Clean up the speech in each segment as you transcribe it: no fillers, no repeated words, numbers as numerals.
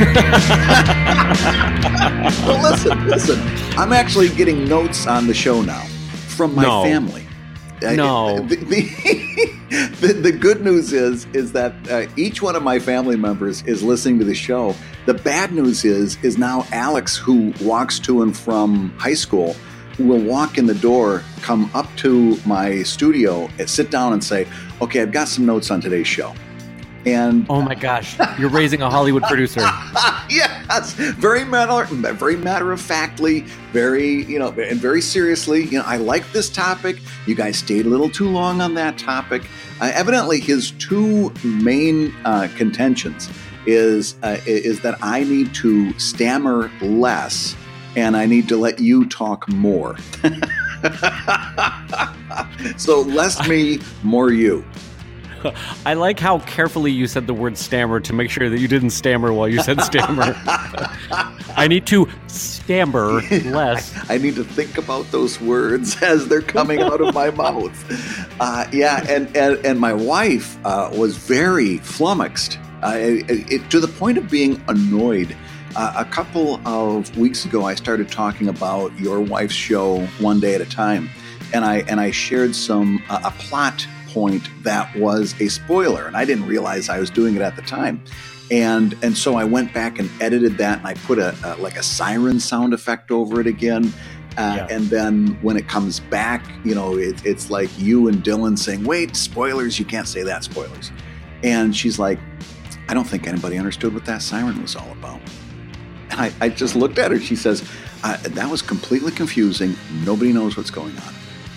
Well, listen. I'm actually getting notes on the show now from my family. No. The good news is that each one of my family members is listening to the show. The bad news is now Alex, who walks to and from high school, will walk in the door, come up to my studio, and sit down and say, "Okay, I've got some notes on today's show." And oh my gosh, you're raising a Hollywood producer. Yes, very matter of factly, and very seriously. I like this topic. You guys stayed a little too long on that topic. Evidently, his two main contentions is that I need to stammer less, and I need to let you talk more. So less me, more you. I like how carefully you said the word stammer to make sure that you didn't stammer while you said stammer. I need to stammer less. I need to think about those words as they're coming out of my mouth. And my wife was very flummoxed to the point of being annoyed. A couple of weeks ago, I started talking about your wife's show One Day at a Time, and I shared a plot point that was a spoiler, and I didn't realize I was doing it at the time. And so I went back and edited that, and I put a siren sound effect over it again. And then when it comes back, it's like you and Dylan saying, "Wait, spoilers! You can't say that, spoilers." And she's like, "I don't think anybody understood what that siren was all about." And I just looked at her. She says, "That was completely confusing. Nobody knows what's going on."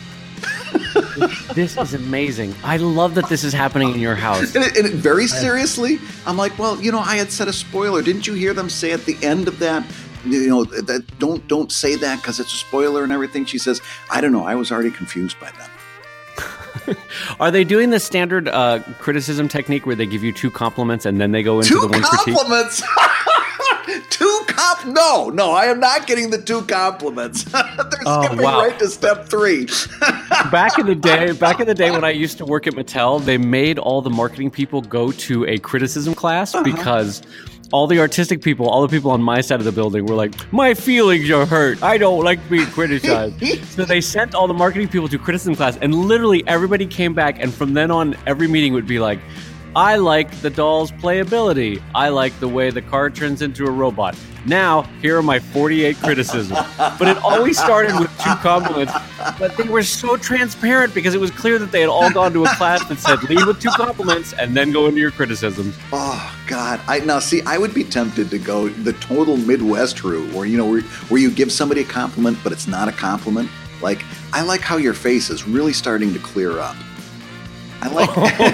This is amazing. I love that this is happening in your house. And very seriously, I'm like, well, I had said a spoiler. Didn't you hear them say at the end of that, that don't say that because it's a spoiler and everything? She says, "I don't know. I was already confused by then." Are they doing the standard criticism technique where they give you two compliments and then they go into the one critique? 2 compliments? No, I am not getting the 2 compliments. They're skipping right to step 3. Back in the day when I used to work at Mattel, they made all the marketing people go to a criticism class because all the artistic people, all the people on my side of the building were like, "My feelings are hurt. I don't like being criticized." So they sent all the marketing people to criticism class, and literally everybody came back, and from then on, every meeting would be like, "I like the doll's playability. I like the way the car turns into a robot. Now, here are my 48 criticisms." But it always started with 2 compliments. But they were so transparent because it was clear that they had all gone to a class that said, lead with 2 compliments and then go into your criticisms. Oh, God. I would be tempted to go the total Midwest route where you give somebody a compliment, but it's not a compliment. Like, "I like how your face is really starting to clear up." I like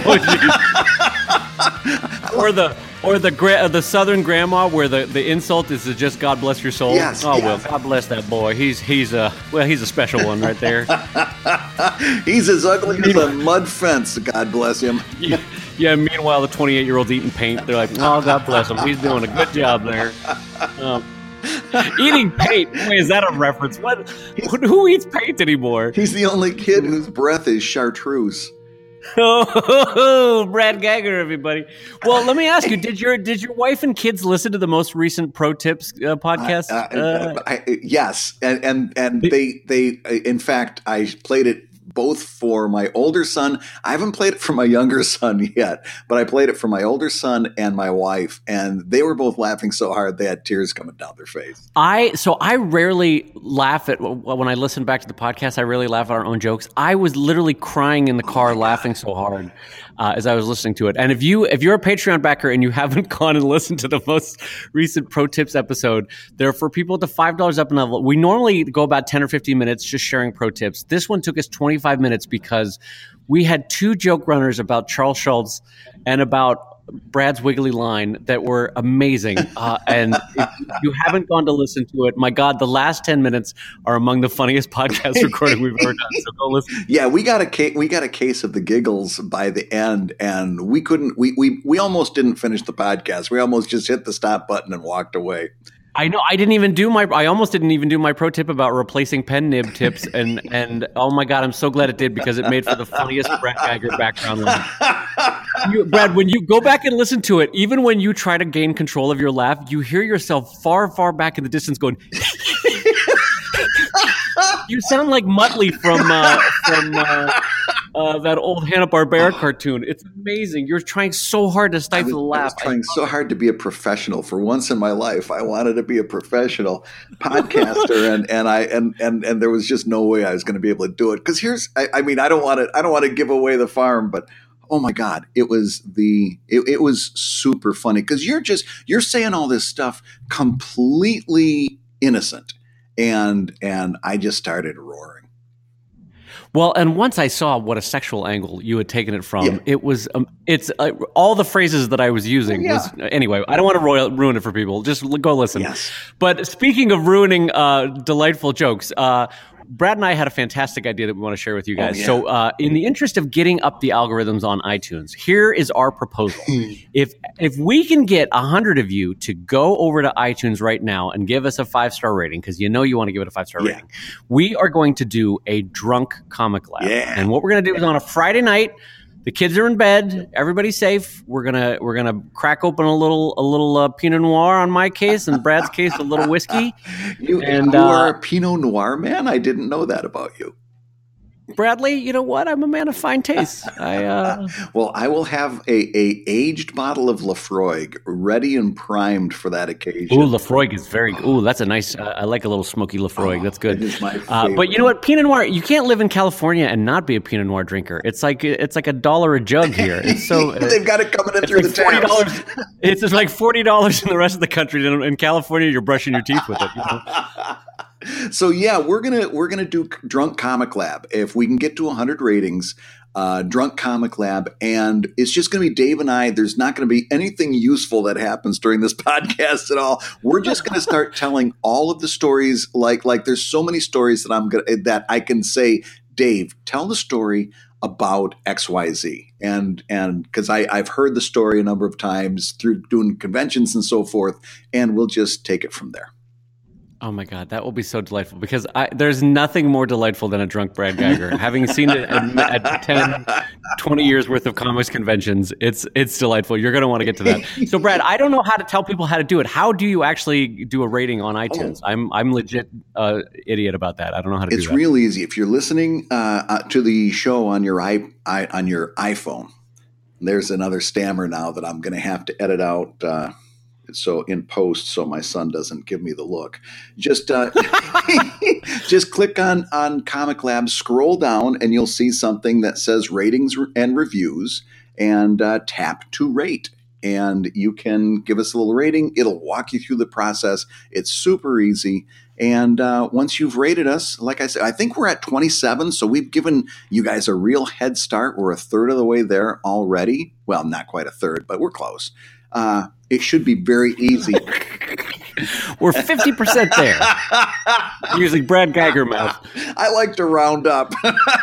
Or the Southern grandma where the insult is just "God bless your soul." Yes. Well, God bless that boy. He's a special one right there. He's as ugly as a mud fence. God bless him. Yeah. Meanwhile, the 28-year-old eating paint. They're like, "Oh, God bless him. He's doing a good job there." Eating paint. Boy, is that a reference? Who eats paint anymore? He's the only kid whose breath is chartreuse. Oh, Brad Gagger, everybody. Well, let me ask you: Did your wife and kids listen to the most recent Pro Tips podcast? Yes, and they in fact, I played it both for my older son. I haven't played it for my younger son yet, but I played it for my older son and my wife, and they were both laughing so hard they had tears coming down their face. I rarely laugh at when I listen back to the podcast. I rarely laugh at our own jokes. I was literally crying in the car, laughing so hard as I was listening to it. And if you're a Patreon backer and you haven't gone and listened to the most recent Pro Tips episode, they're for people at the $5 up and level. We normally go about 10 or 15 minutes just sharing pro tips. This one took us 25 minutes because we had 2 joke runners about Charles Schultz and about Brad's wiggly line that were amazing. And if you haven't gone to listen to it, my God, the last 10 minutes are among the funniest podcast recording we've ever done. So go listen. Yeah, we got a case of the giggles by the end, and we couldn't. We almost didn't finish the podcast. We almost just hit the stop button and walked away. I know. I almost didn't even do my pro tip about replacing pen nib tips, and oh my God, I'm so glad it did because it made for the funniest Brett Geiger background line. Brad, when you go back and listen to it, even when you try to gain control of your laugh, you hear yourself far, far back in the distance going. You sound like Muttley from that old Hanna-Barbera cartoon. It's amazing. You're trying so hard to stifle the laugh. I was trying so hard to be a professional. For once in my life, I wanted to be a professional podcaster, and there was just no way I was going to be able to do it. Because I don't want to give away the farm, but oh my God, it was super funny because you're saying all this stuff completely innocent, and I just started roaring. Well, and once I saw what a sexual angle you had taken it from, it was all the phrases that I was using. Was, anyway, I don't want to ruin it for people. Just go listen. Yes. But speaking of ruining delightful jokes, Brad and I had a fantastic idea that we want to share with you guys. So in the interest of getting up the algorithms on iTunes, here is our proposal. If we can get 100 of you to go over to iTunes right now and give us a 5-star rating, because you want to give it a 5-star rating, we are going to do a drunk comic lab. Yeah. And what we're going to do is on a Friday night, the kids are in bed, everybody's safe. We're gonna crack open a little Pinot Noir on my case, and Brad's case a little whiskey. You are a Pinot Noir man? I didn't know that about you. Bradley, you know what? I'm a man of fine taste. Well, I will have a aged bottle of Laphroaig ready and primed for that occasion. Ooh, Laphroaig is very good. Ooh, that's a nice. I like a little smoky Laphroaig. That's good. It is my favorite. But you know what? Pinot Noir. You can't live in California and not be a Pinot Noir drinker. It's like $1 a jug here. It's so they've got it coming in through like the taps. It's just like $40 in the rest of the country. In California, you're brushing your teeth with it. You know? So we're gonna do Drunk Comic Lab. If we can get to 100 ratings, Drunk Comic Lab, and it's just gonna be Dave and I. There's not gonna be anything useful that happens during this podcast at all. We're just gonna start telling all of the stories. Like there's so many stories that I can say, Dave, tell the story about XYZ. And because I've heard the story a number of times through doing conventions and so forth, and we'll just take it from there. Oh my God, that will be so delightful because there's nothing more delightful than a drunk Brad Geiger. Having seen it at 10, 20 years worth of comics conventions, it's delightful. You're going to want to get to that. So Brad, I don't know how to tell people how to do it. How do you actually do a rating on iTunes? I'm legit idiot about that. I don't know how to do that. It's real easy. If you're listening to the show on your iPhone, there's another stammer now that I'm going to have to edit out so in post, so my son doesn't give me the look. Just just click on Comic Lab, scroll down, and you'll see something that says ratings and reviews, and tap to rate. And you can give us a little rating. It'll walk you through the process. It's super easy. And once you've rated us, like I said, I think we're at 27. So we've given you guys a real head start. We're a third of the way there already. Well, not quite a third, but we're close. It should be very easy. We're 50% there. Using Brad Geiger math. I like to round up.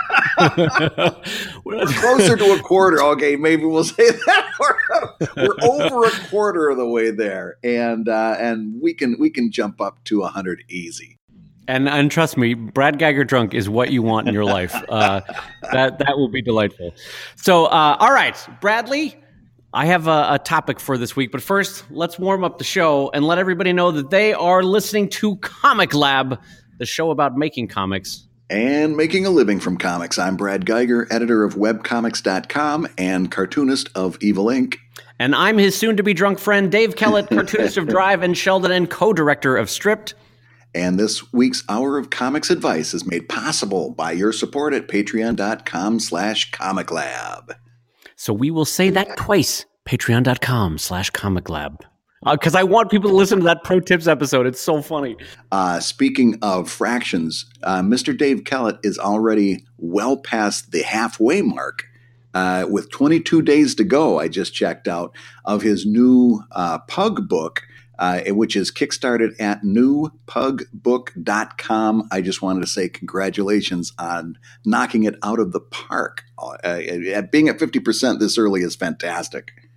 We're closer to a quarter. Okay, maybe we'll say that. We're over a quarter of the way there, and we can jump up to 100 easy. And trust me, Brad Geiger drunk is what you want in your life. That will be delightful. So, all right, Bradley, I have a topic for this week, but first, let's warm up the show and let everybody know that they are listening to Comic Lab, the show about making comics. And making a living from comics. I'm Brad Geiger, editor of webcomics.com and cartoonist of Evil Inc. And I'm his soon-to-be drunk friend, Dave Kellett, cartoonist of Drive and Sheldon and co-director of Stripped. And this week's Hour of Comics Advice is made possible by your support at patreon.com/comiclab. So we will say that twice, patreon.com/comiclab. Because I want people to listen to that Pro Tips episode. It's so funny. Speaking of fractions, Mr. Dave Kellett is already well past the halfway mark with 22 days to go, I just checked out, of his new Pug book, which is kickstarted at newpugbook.com. I just wanted to say congratulations on knocking it out of the park. Being at 50% this early is fantastic.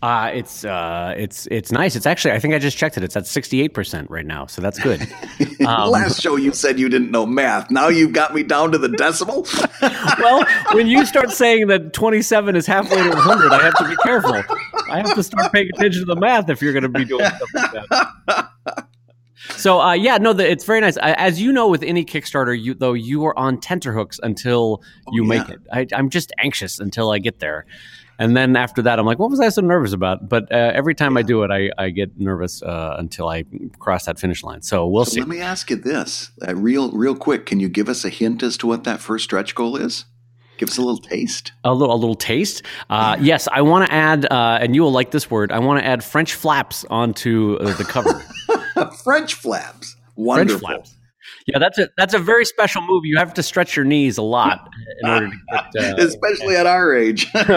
It's nice. It's actually, I think I just checked it. It's at 68% right now, so that's good. Last show you said you didn't know math. Now you've got me down to the decimal. Well, when you start saying that 27 is halfway to 100, I have to be careful. I have to start paying attention to the math if you're going to be doing stuff like that. So, it's very nice. As you know, with any Kickstarter, you are on tenterhooks until you make it. I'm just anxious until I get there. And then after that, I'm like, what was I so nervous about? But every time I do it, I get nervous until I cross that finish line. So we'll see. Let me ask you this, real quick. Can you give us a hint as to what that first stretch goal is? Give us a little taste. A little taste? Yes, I want to add, and you will like this word, I want to add French flaps onto the cover. French flaps. Wonderful. French flaps. Yeah, that's a very special move. You have to stretch your knees a lot in order to get... especially at our age. What's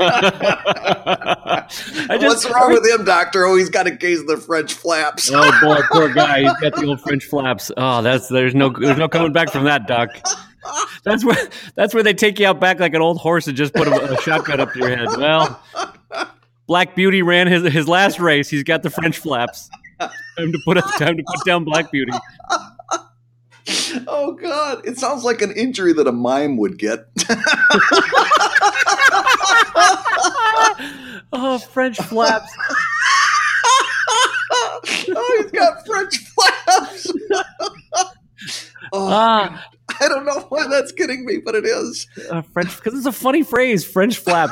wrong with him, Doctor? Oh, he's got a case of the French flaps. Oh, boy, poor guy. He's got the old French flaps. Oh, there's no coming back from that, Doc. That's where they take you out back like an old horse and just put a shotgun up to your head. Well, Black Beauty ran his last race. He's got the French flaps. Time to put down Black Beauty. Oh, God. It sounds like an injury that a mime would get. Oh, French flaps. Oh, he's got French flaps. I don't know why that's kidding me, but it is. French, because it's a funny phrase, French flaps.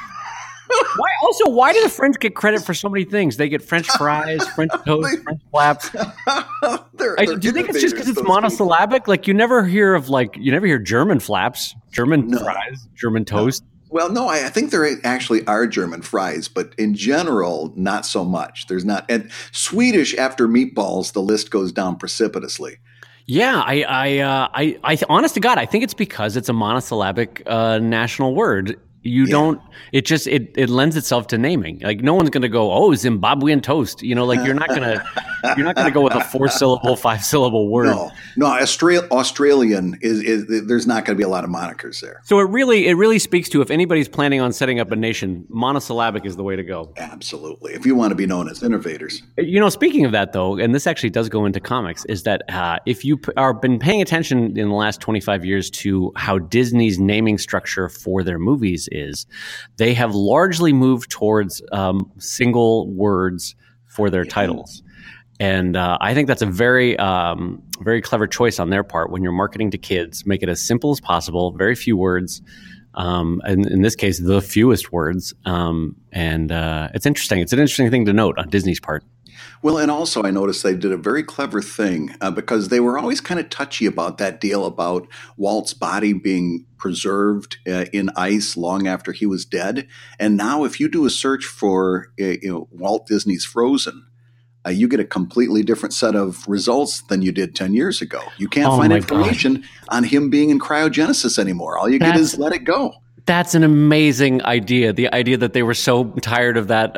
Why do the French get credit for so many things? They get French fries, French toast, French flaps. Do you think it's just because it's monosyllabic? Like you never hear German flaps, German fries, German toast. Well, no, I think there actually are German fries, but in general, not so much. There's not. And Swedish after meatballs, the list goes down precipitously. Yeah, I honest to God, I think it's because it's a monosyllabic national word. It lends itself to naming. Like no one's going to go, oh, Zimbabwean toast. You're not going to go with a 4-syllable, 5-syllable word. No, Australian is there's not going to be a lot of monikers there. So it really speaks to if anybody's planning on setting up a nation, monosyllabic is the way to go. Absolutely. If you want to be known as innovators. Speaking of that though, and this actually does go into comics, is that if you are been paying attention in the last 25 years to how Disney's naming structure for their movies is, they have largely moved towards single words for their titles. And I think that's a very, very clever choice on their part. When you're marketing to kids, make it as simple as possible, very few words. And in this case, the fewest words. And it's interesting. It's an interesting thing to note on Disney's part. Well, and also I noticed they did a very clever thing because they were always kind of touchy about that deal about Walt's body being preserved in ice long after he was dead. And now if you do a search for Walt Disney's Frozen, you get a completely different set of results than you did 10 years ago. You can't find information on him being in cryogenesis anymore. All you get is let it go. That's an amazing idea. The idea that they were so tired of that.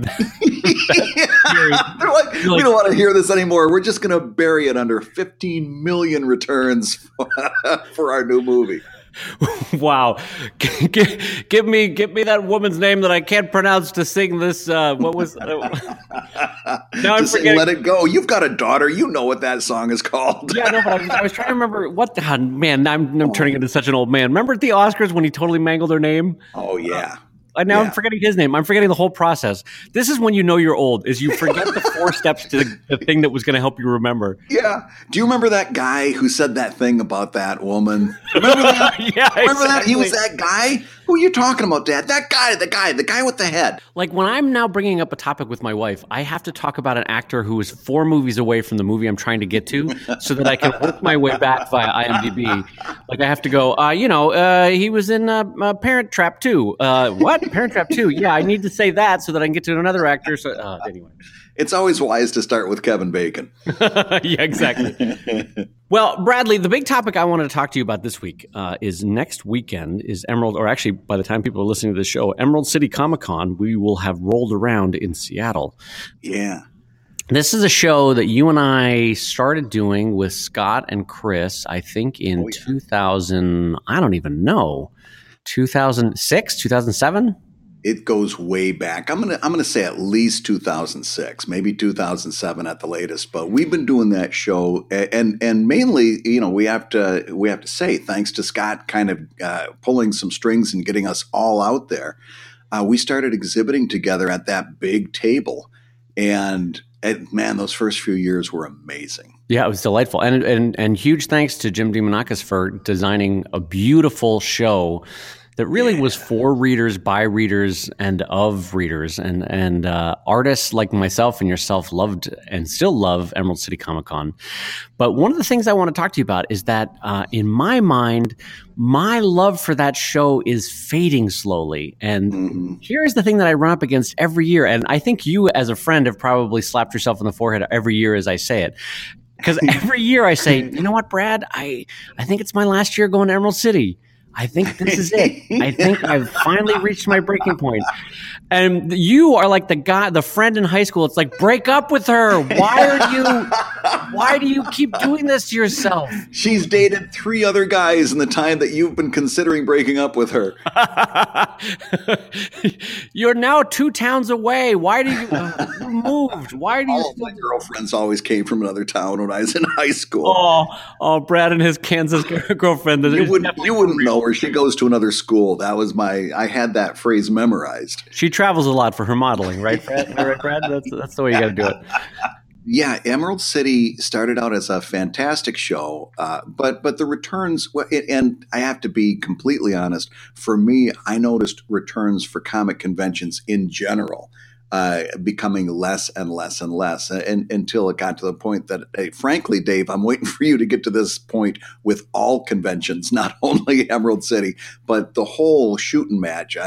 They're like, we don't want to hear this anymore. We're just going to bury it under 15 million returns for our new movie. Wow. Give me that woman's name that I can't pronounce to sing this. What was now I'm forgetting. Let It Go. You've got a daughter. You know what that song is called. Yeah, no, but I was trying to remember what. Man, I'm turning into such an old man. Remember at the Oscars when he totally mangled her name? Oh, yeah. Now I'm forgetting his name. I'm forgetting the whole process. This is when you know you're old, is you forget the 4 steps to the thing that was going to help you remember. Yeah. Do you remember that guy who said that thing about that woman? Remember that? Yeah, remember that? He was that guy? Who are you talking about, Dad? That guy, the guy with the head. Like when I'm now bringing up a topic with my wife, I have to talk about an actor who is 4 movies away from the movie I'm trying to get to so that I can work my way back via IMDb. Like I have to go, he was in Parent Trap 2. What? Parent Trap 2? Yeah, I need to say that so that I can get to another actor. So anyway. It's always wise to start with Kevin Bacon. Yeah, exactly. Well, Bradley, the big topic I wanted to talk to you about this week is next weekend is Emerald, or actually by the time people are listening to this show, Emerald City Comic Con, we will have rolled around in Seattle. Yeah. This is a show that you and I started doing with Scott and Chris, I think in 2000, I don't even know, 2006, 2007? it goes way back. I'm gonna say at least 2006, maybe 2007 at the latest. But we've been doing that show, and mainly, we have to say thanks to Scott kind of pulling some strings and getting us all out there. We started exhibiting together at that big table, and man, those first few years were amazing. Yeah, it was delightful. And huge thanks to Jim DeMonakis for designing a beautiful show that really was for readers, by readers, and of readers. And artists like myself and yourself loved and still love Emerald City Comic Con. But one of the things I want to talk to you about is that in my mind, my love for that show is fading slowly. And here's the thing that I run up against every year. And I think you as a friend have probably slapped yourself on the forehead every year as I say it. Because every year I say, you know what, Brad, I think it's my last year going to Emerald City. I think this is it. I think I've finally reached my breaking point. And you are like the friend in high school. It's like, break up with her. Why do you keep doing this to yourself? She's dated 3 other guys in the time that you've been considering breaking up with her. You're now 2 towns away. Why do you moved? Why do you? All of my girlfriends always came from another town when I was in high school. Oh, Brad and his Kansas girlfriend. You wouldn't know her. She goes to another school. I had that phrase memorized. She travels a lot for her modeling, right, Brad? Am I right, Brad? That's the way you got to do it. Yeah, Emerald City started out as a fantastic show, but the returns, and I have to be completely honest, for me, I noticed returns for comic conventions in general becoming less and less and less, and until it got to the point that, frankly, Dave, I'm waiting for you to get to this point with all conventions, not only Emerald City, but the whole shooting match.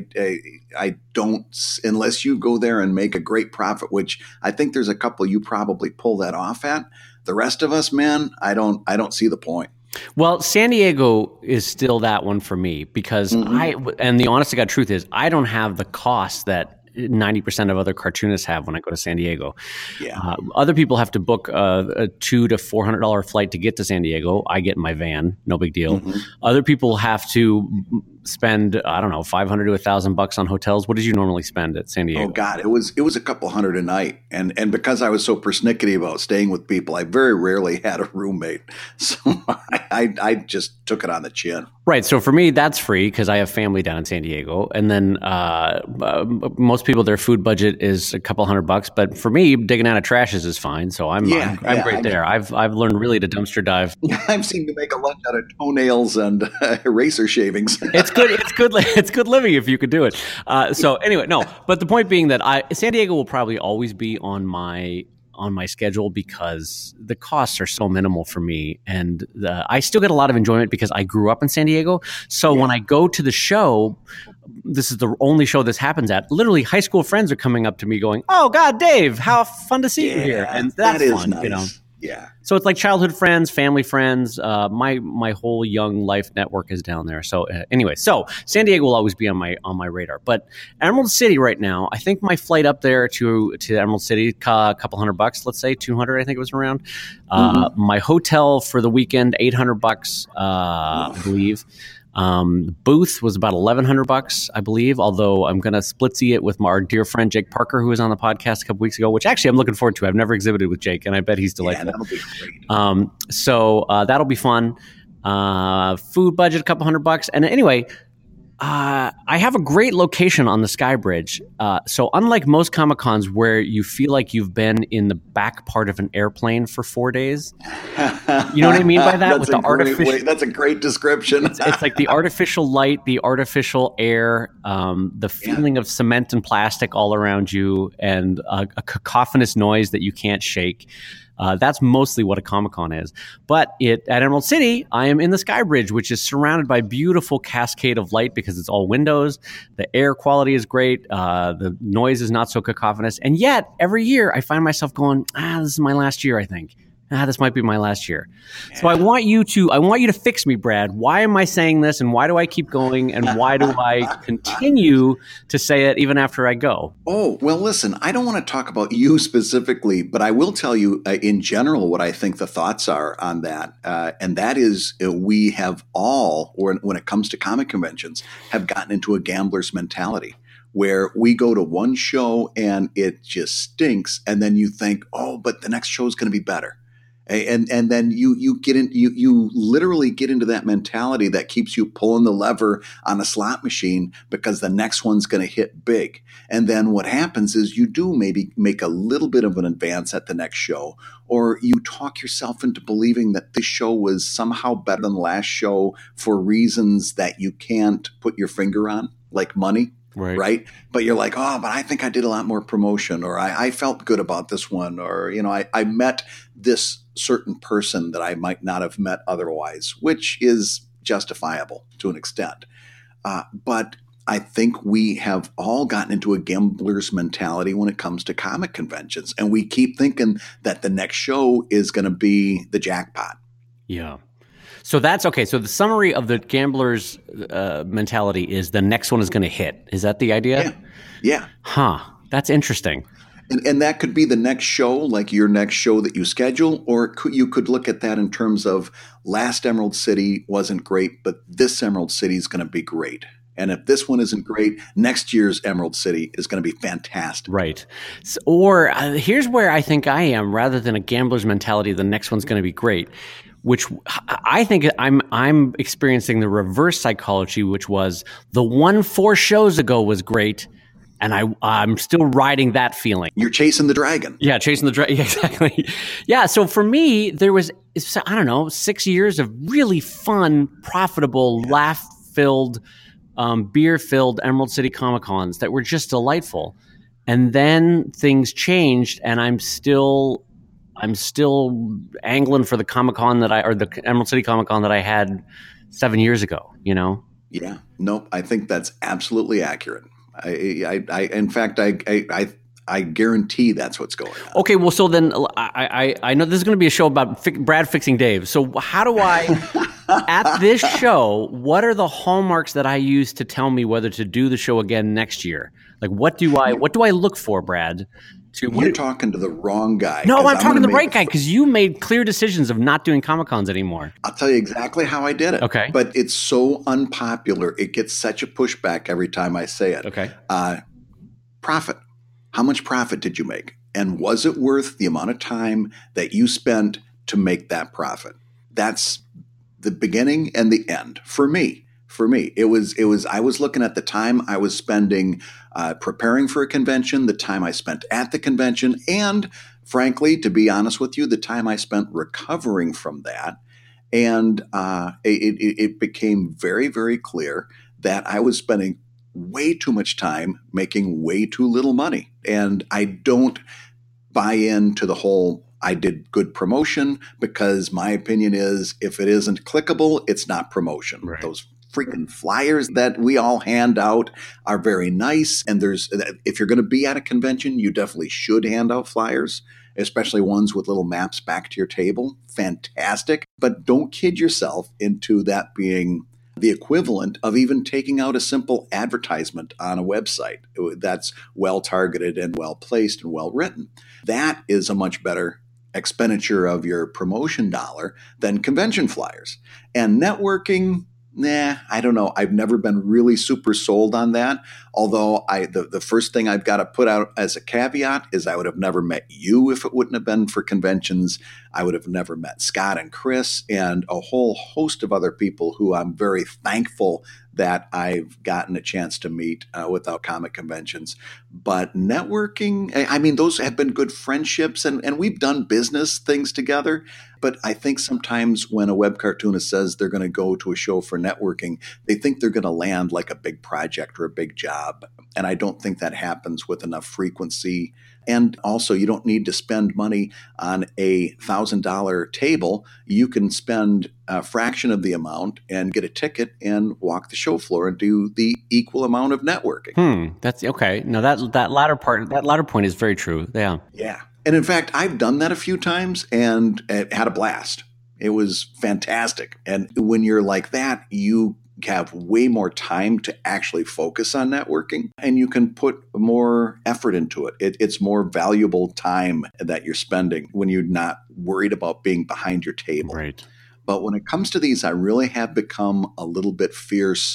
I don't, unless you go there and make a great profit, which I think there's a couple you probably pull that off at. The rest of us, man, I don't see the point. Well, San Diego is still that one for me because and the honest to God truth is I don't have the cost that 90% of other cartoonists have when I go to San Diego. Yeah. Other people have to book a $200 to $400 flight to get to San Diego. I get in my van, no big deal. Other people have to spend, I don't know, $500 to $1,000 on hotels. What did you normally spend at San Diego? Oh God, it was a couple hundred a night, and because I was so persnickety about staying with people, I very rarely had a roommate, so I just took it on the chin. Right. So for me, that's free because I have family down in San Diego, and then most people their food budget is a couple $100, but for me, digging out of trashes is fine. So I'm great there. I've learned really to dumpster dive. I've seen you make a lunch out of toenails and eraser shavings. It's good. It's good living if you could do it. So anyway, no. But the point being that San Diego will probably always be on my schedule because the costs are so minimal for me, and I still get a lot of enjoyment because I grew up in San Diego. So when I go to the show, this is the only show this happens at. Literally, high school friends are coming up to me going, "Oh God, Dave, how fun to see you here!" And that's fun, nice. Yeah. So it's like childhood friends, family friends. My whole young life network is down there. So anyway, so San Diego will always be on my radar. But Emerald City right now, I think my flight up there to Emerald City, a couple $100, let's say 200. I think it was around. My hotel for the weekend, $800, I believe. Booth was about $1,100, I believe, although I'm going to splitsy it with our dear friend Jake Parker, who was on the podcast a couple weeks ago, which actually I'm looking forward to. I've never exhibited with Jake, and I bet he's delightful. Yeah, that'll be great. So that'll be fun. Food budget, a couple $100. And anyway, I have a great location on the Sky Bridge. So unlike most Comic-Cons where you feel like you've been in the back part of an airplane for 4 days, you know what I mean by that? With the artificial, that's a great description. It's like the artificial light, the artificial air, the feeling of cement and plastic all around you, and a cacophonous noise that you can't shake. That's mostly what a Comic-Con is. But at Emerald City, I am in the Sky Bridge, which is surrounded by beautiful cascade of light because it's all windows. The air quality is great. The noise is not so cacophonous. And yet, every year, I find myself going, this is my last year, I think. This might be my last year. Yeah. So I want you to fix me, Brad. Why am I saying this, and why do I keep going, and why do I continue to say it even after I go? Oh, well, listen, I don't want to talk about you specifically, but I will tell you in general what I think the thoughts are on that. And that is we have all, or when it comes to comic conventions, have gotten into a gambler's mentality. where we go to one show and it just stinks, and then you think, oh, but the next show is going to be better. And then you get in, you literally get into that mentality that keeps you pulling the lever on a slot machine because the next one's going to hit big. And then what happens is you do maybe make a little bit of an advance at the next show, or you talk yourself into believing that this show was somehow better than the last show for reasons that you can't put your finger on, like money. Right. But you're like, oh, but I think I did a lot more promotion, or I felt good about this one, or, I met this certain person that I might not have met otherwise, which is justifiable to an extent. But I think we have all gotten into a gambler's mentality when it comes to comic conventions. And we keep thinking that the next show is going to be the jackpot. Yeah. So that's okay. So the summary of the gambler's mentality is the next one is going to hit. Is that the idea? Yeah. Huh. That's interesting. And that could be the next show, like your next show that you schedule, or you could look at that in terms of last Emerald City wasn't great, but this Emerald City is going to be great. And if this one isn't great, next year's Emerald City is going to be fantastic. Right. So, or here's where I think I am, rather than a gambler's mentality, the next one's going to be great, which I think I'm experiencing the reverse psychology, which was the one 4 shows ago was great. And I'm still riding that feeling. You're chasing the dragon. Yeah, chasing the dragon. Yeah, exactly. Yeah, so for me, there was, 6 years of really fun, profitable, laugh-filled, beer-filled Emerald City Comic-Cons that were just delightful. And then things changed, and I'm still angling for the Comic-Con the Emerald City Comic-Con that I had 7 years ago, Yeah, nope, I think that's absolutely accurate. In fact, I guarantee that's what's going on. Okay, well, so then I know this is going to be a show about Brad fixing Dave. So how do I, at this show, what are the hallmarks that I use to tell me whether to do the show again next year? Like, what do I look for, Brad? You're talking to the wrong guy. No, I'm talking to the right guy, because you made clear decisions of not doing Comic-Cons anymore. I'll tell you exactly how I did it. Okay. But it's so unpopular. It gets such a pushback every time I say it. Okay. Profit. How much profit did you make? And was it worth the amount of time that you spent to make that profit? That's the beginning and the end for me. It was, I was looking at the time I was spending preparing for a convention, the time I spent at the convention, and frankly, to be honest with you, the time I spent recovering from that. And it became very, very clear that I was spending way too much time making way too little money. And I don't buy into the whole I did good promotion, because my opinion is if it isn't clickable, it's not promotion. Right. Those freaking flyers that we all hand out are very nice. And if you're going to be at a convention, you definitely should hand out flyers, especially ones with little maps back to your table. Fantastic. But don't kid yourself into that being the equivalent of even taking out a simple advertisement on a website that's well targeted and well placed and well written. That is a much better expenditure of your promotion dollar than convention flyers. And networking, I don't know. I've never been really super sold on that. Although the first thing I've got to put out as a caveat is I would have never met you if it wouldn't have been for conventions. I would have never met Scott and Chris and a whole host of other people who I'm very thankful that I've gotten a chance to meet without comic conventions. But networking, I mean, those have been good friendships, and we've done business things together. But I think sometimes when a web cartoonist says they're going to go to a show for networking, they think they're going to land like a big project or a big job. And I don't think that happens with enough frequency. And also, you don't need to spend money on a $1,000 table. You can spend a fraction of the amount and get a ticket and walk the show floor and do the equal amount of networking. That's okay. No, that latter point is very true. Yeah. Yeah. And in fact, I've done that a few times and had a blast. It was fantastic. And when you're like that, you have way more time to actually focus on networking, and you can put more effort into it. It's more valuable time that you're spending when you're not worried about being behind your table. Right. But when it comes to these, I really have become a little bit fierce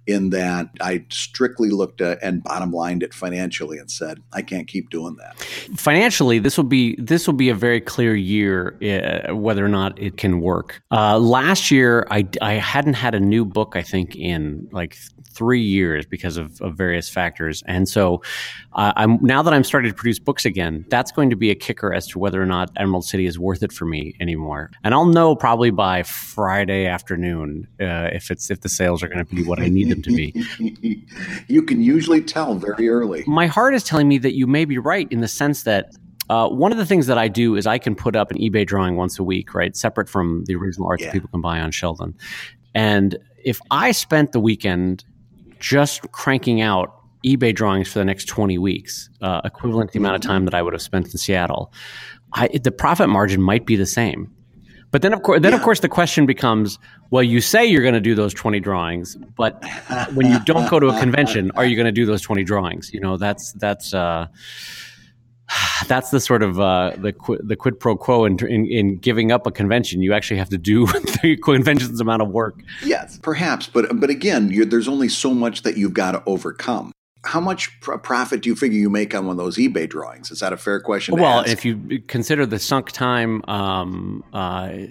in that I strictly looked at and bottom lined it financially and said, I can't keep doing that. Financially, this will be a very clear year whether or not it can work. Last year, I hadn't had a new book, I think, in like 3 years because of various factors. And so now that I'm starting to produce books again, that's going to be a kicker as to whether or not Emerald City is worth it for me anymore. And I'll know probably by Friday afternoon if the sales are going to be what I need them to be. You can usually tell very early. My heart is telling me that you may be right in the sense that one of the things that I do is I can put up an eBay drawing once a week, right? Separate from the original art that people can buy on Sheldon. And if I spent the weekend just cranking out eBay drawings for the next 20 weeks, equivalent to the amount of time that I would have spent in Seattle, the profit margin might be the same. But then, of course, the question becomes, well, you say you're going to do those 20 drawings, but when you don't go to a convention, are you going to do those 20 drawings? You know, that's the sort of the quid pro quo in giving up a convention. You actually have to do the convention's amount of work. Yes, perhaps. But again, there's only so much that you've got to overcome. How much profit do you figure you make on one of those eBay drawings? Is that a fair question to ask? If you consider the sunk time, I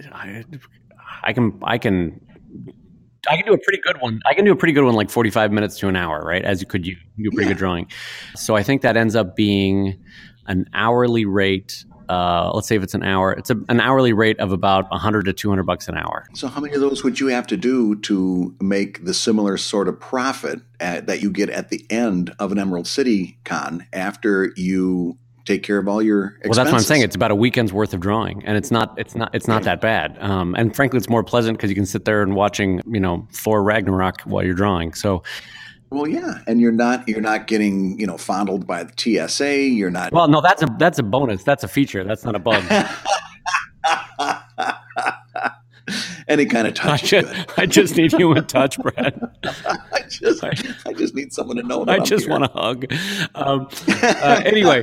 can do a pretty good one. I can do a pretty good one, like 45 minutes to an hour, right? As you do a pretty good drawing. So I think that ends up being an hourly rate. Let's say if it's an hour, it's an hourly rate of about $100 to $200 an hour. So how many of those would you have to do to make the similar sort of profit that you get at the end of an Emerald City Con after you take care of all your expenses? Well, that's what I'm saying. It's about a weekend's worth of drawing, and it's not that bad. And frankly, it's more pleasant because you can sit there and watching, Thor Ragnarok while you're drawing. So. Well, yeah, and you're not getting fondled by the TSA. You're not. Well, no, that's a bonus. That's a feature. That's not a bug. Any kind of touch. I just need human touch, Brad. I just need someone to know that I just want a hug. Anyway,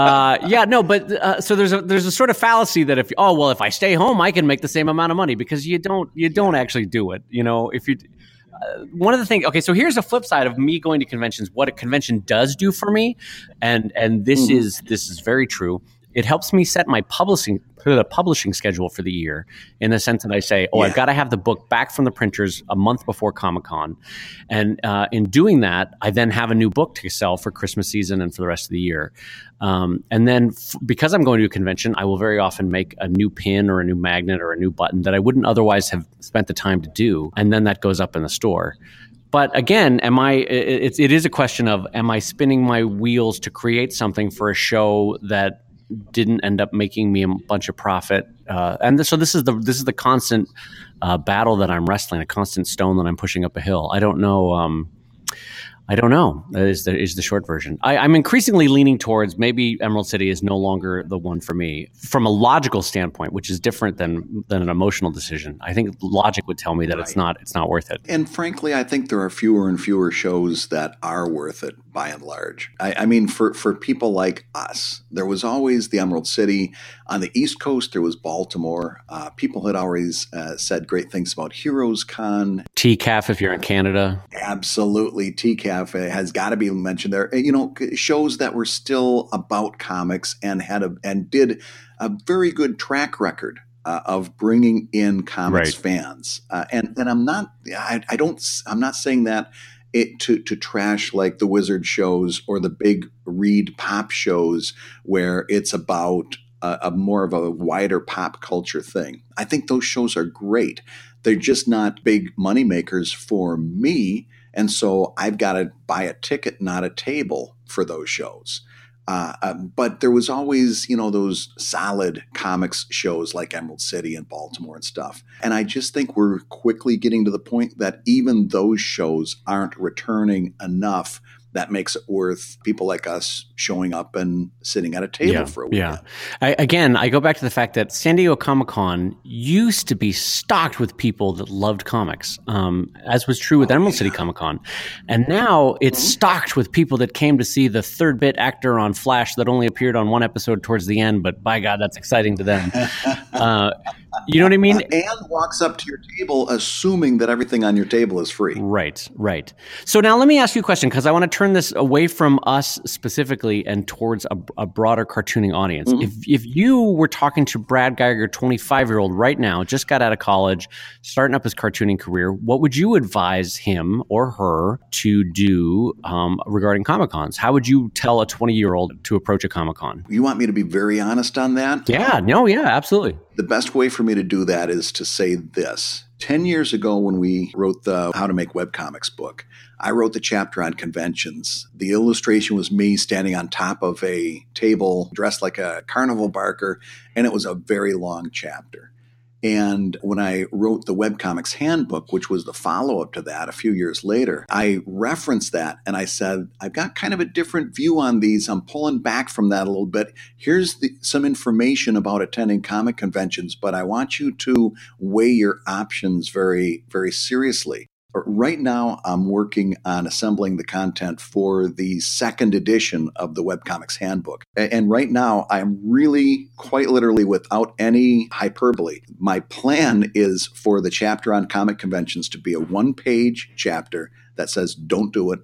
so there's a sort of fallacy that if I stay home, I can make the same amount of money, because you don't actually do it. If you. One of the things, okay, so here's the flip side of me going to conventions. What a convention does do for me, and this is very true. It helps me set my publishing schedule for the year, in the sense that I say, I've got to have the book back from the printers a month before Comic-Con. And in doing that, I then have a new book to sell for Christmas season and for the rest of the year. And then because I'm going to a convention, I will very often make a new pin or a new magnet or a new button that I wouldn't otherwise have spent the time to do. And then that goes up in the store. But again, it is a question of, am I spinning my wheels to create something for a show that didn't end up making me a bunch of profit? So this is the constant battle that I'm wrestling, a constant stone that I'm pushing up a hill. I don't know. Is the short version. I'm increasingly leaning towards maybe Emerald City is no longer the one for me from a logical standpoint, which is different than an emotional decision. I think logic would tell me that it's not worth it. And frankly, I think there are fewer and fewer shows that are worth it by and large. I mean, for people like us, there was always the Emerald City. On the East Coast, there was Baltimore. People had always said great things about Heroes Con. TCAF if you're in Canada. Absolutely. TCAF has got to be mentioned there. Shows that were still about comics and did a very good track record of bringing in comics fans. And I'm not saying that to trash like the Wizard shows or the big Reed pop shows where it's about a more of a wider pop culture thing. I think those shows are great. They're just not big moneymakers for me. And so I've got to buy a ticket, not a table for those shows. But there was always, those solid comics shows like Emerald City and Baltimore and stuff. And I just think we're quickly getting to the point that even those shows aren't returning enough that makes it worth people like us showing up and sitting at a table for a weekend. Yeah. I go back to the fact that San Diego Comic-Con used to be stocked with people that loved comics, as was true with Emerald City Comic-Con. And now it's stocked with people that came to see the third bit actor on Flash that only appeared on one episode towards the end, but by God, that's exciting to them. You know what I mean? And walks up to your table assuming that everything on your table is free. Right, right. So now let me ask you a question, because I want to turn this away from us specifically and towards a broader cartooning audience. If you were talking to Brad Geiger, 25-year-old right now, just got out of college, starting up his cartooning career, what would you advise him or her to do regarding Comic-Cons? How would you tell a 20-year-old to approach a Comic-Con? You want me to be very honest on that? Yeah, no, yeah, absolutely. The best way for me to do that is to say this. 10 years ago, when we wrote the How to Make Webcomics book, I wrote the chapter on conventions. The illustration was me standing on top of a table dressed like a carnival barker, and it was a very long chapter. And when I wrote the Webcomics Handbook, which was the follow-up to that a few years later, I referenced that and I said, I've got kind of a different view on these. I'm pulling back from that a little bit. Here's some information about attending comic conventions, but I want you to weigh your options very, very seriously. Right now, I'm working on assembling the content for the second edition of the Webcomics Handbook. And right now, I'm really, quite literally, without any hyperbole, my plan is for the chapter on comic conventions to be a one-page chapter that says, don't do it.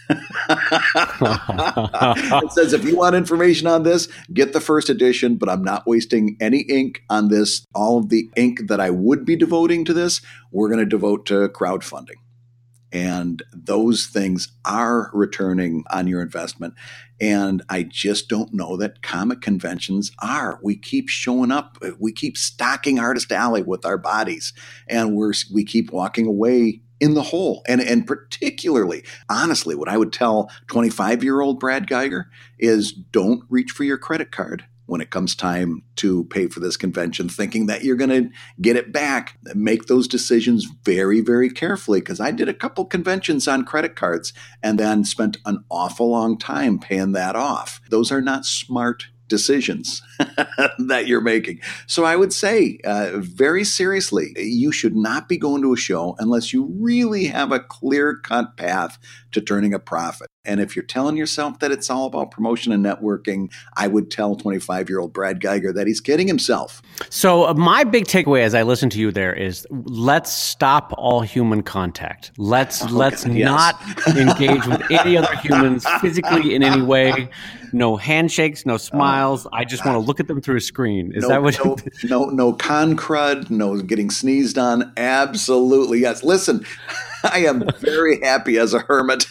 It says, if you want information on this, get the first edition, but I'm not wasting any ink on this. All of the ink that I would be devoting to this, we're going to devote to crowdfunding. And those things are returning on your investment. And I just don't know that comic conventions are. We keep showing up. We keep stocking Artist Alley with our bodies. And we keep walking away in the hole. And particularly, honestly, what I would tell 25-year-old Brad Geiger is don't reach for your credit card when it comes time to pay for this convention, thinking that you're going to get it back. Make those decisions very, very carefully, because I did a couple conventions on credit cards and then spent an awful long time paying that off. Those are not smart decisions that you're making. So I would say very seriously, you should not be going to a show unless you really have a clear-cut path to turning a profit. And if you're telling yourself that it's all about promotion and networking, I would tell 25-year-old Brad Geiger that he's kidding himself. So my big takeaway as I listen to you there is, let's stop all human contact. Let's not engage with any other humans physically in any way. No handshakes, no smiles. I just want to look at them through a screen. Is that what? No con crud, no getting sneezed on. Absolutely, yes. Listen, I am very happy as a hermit.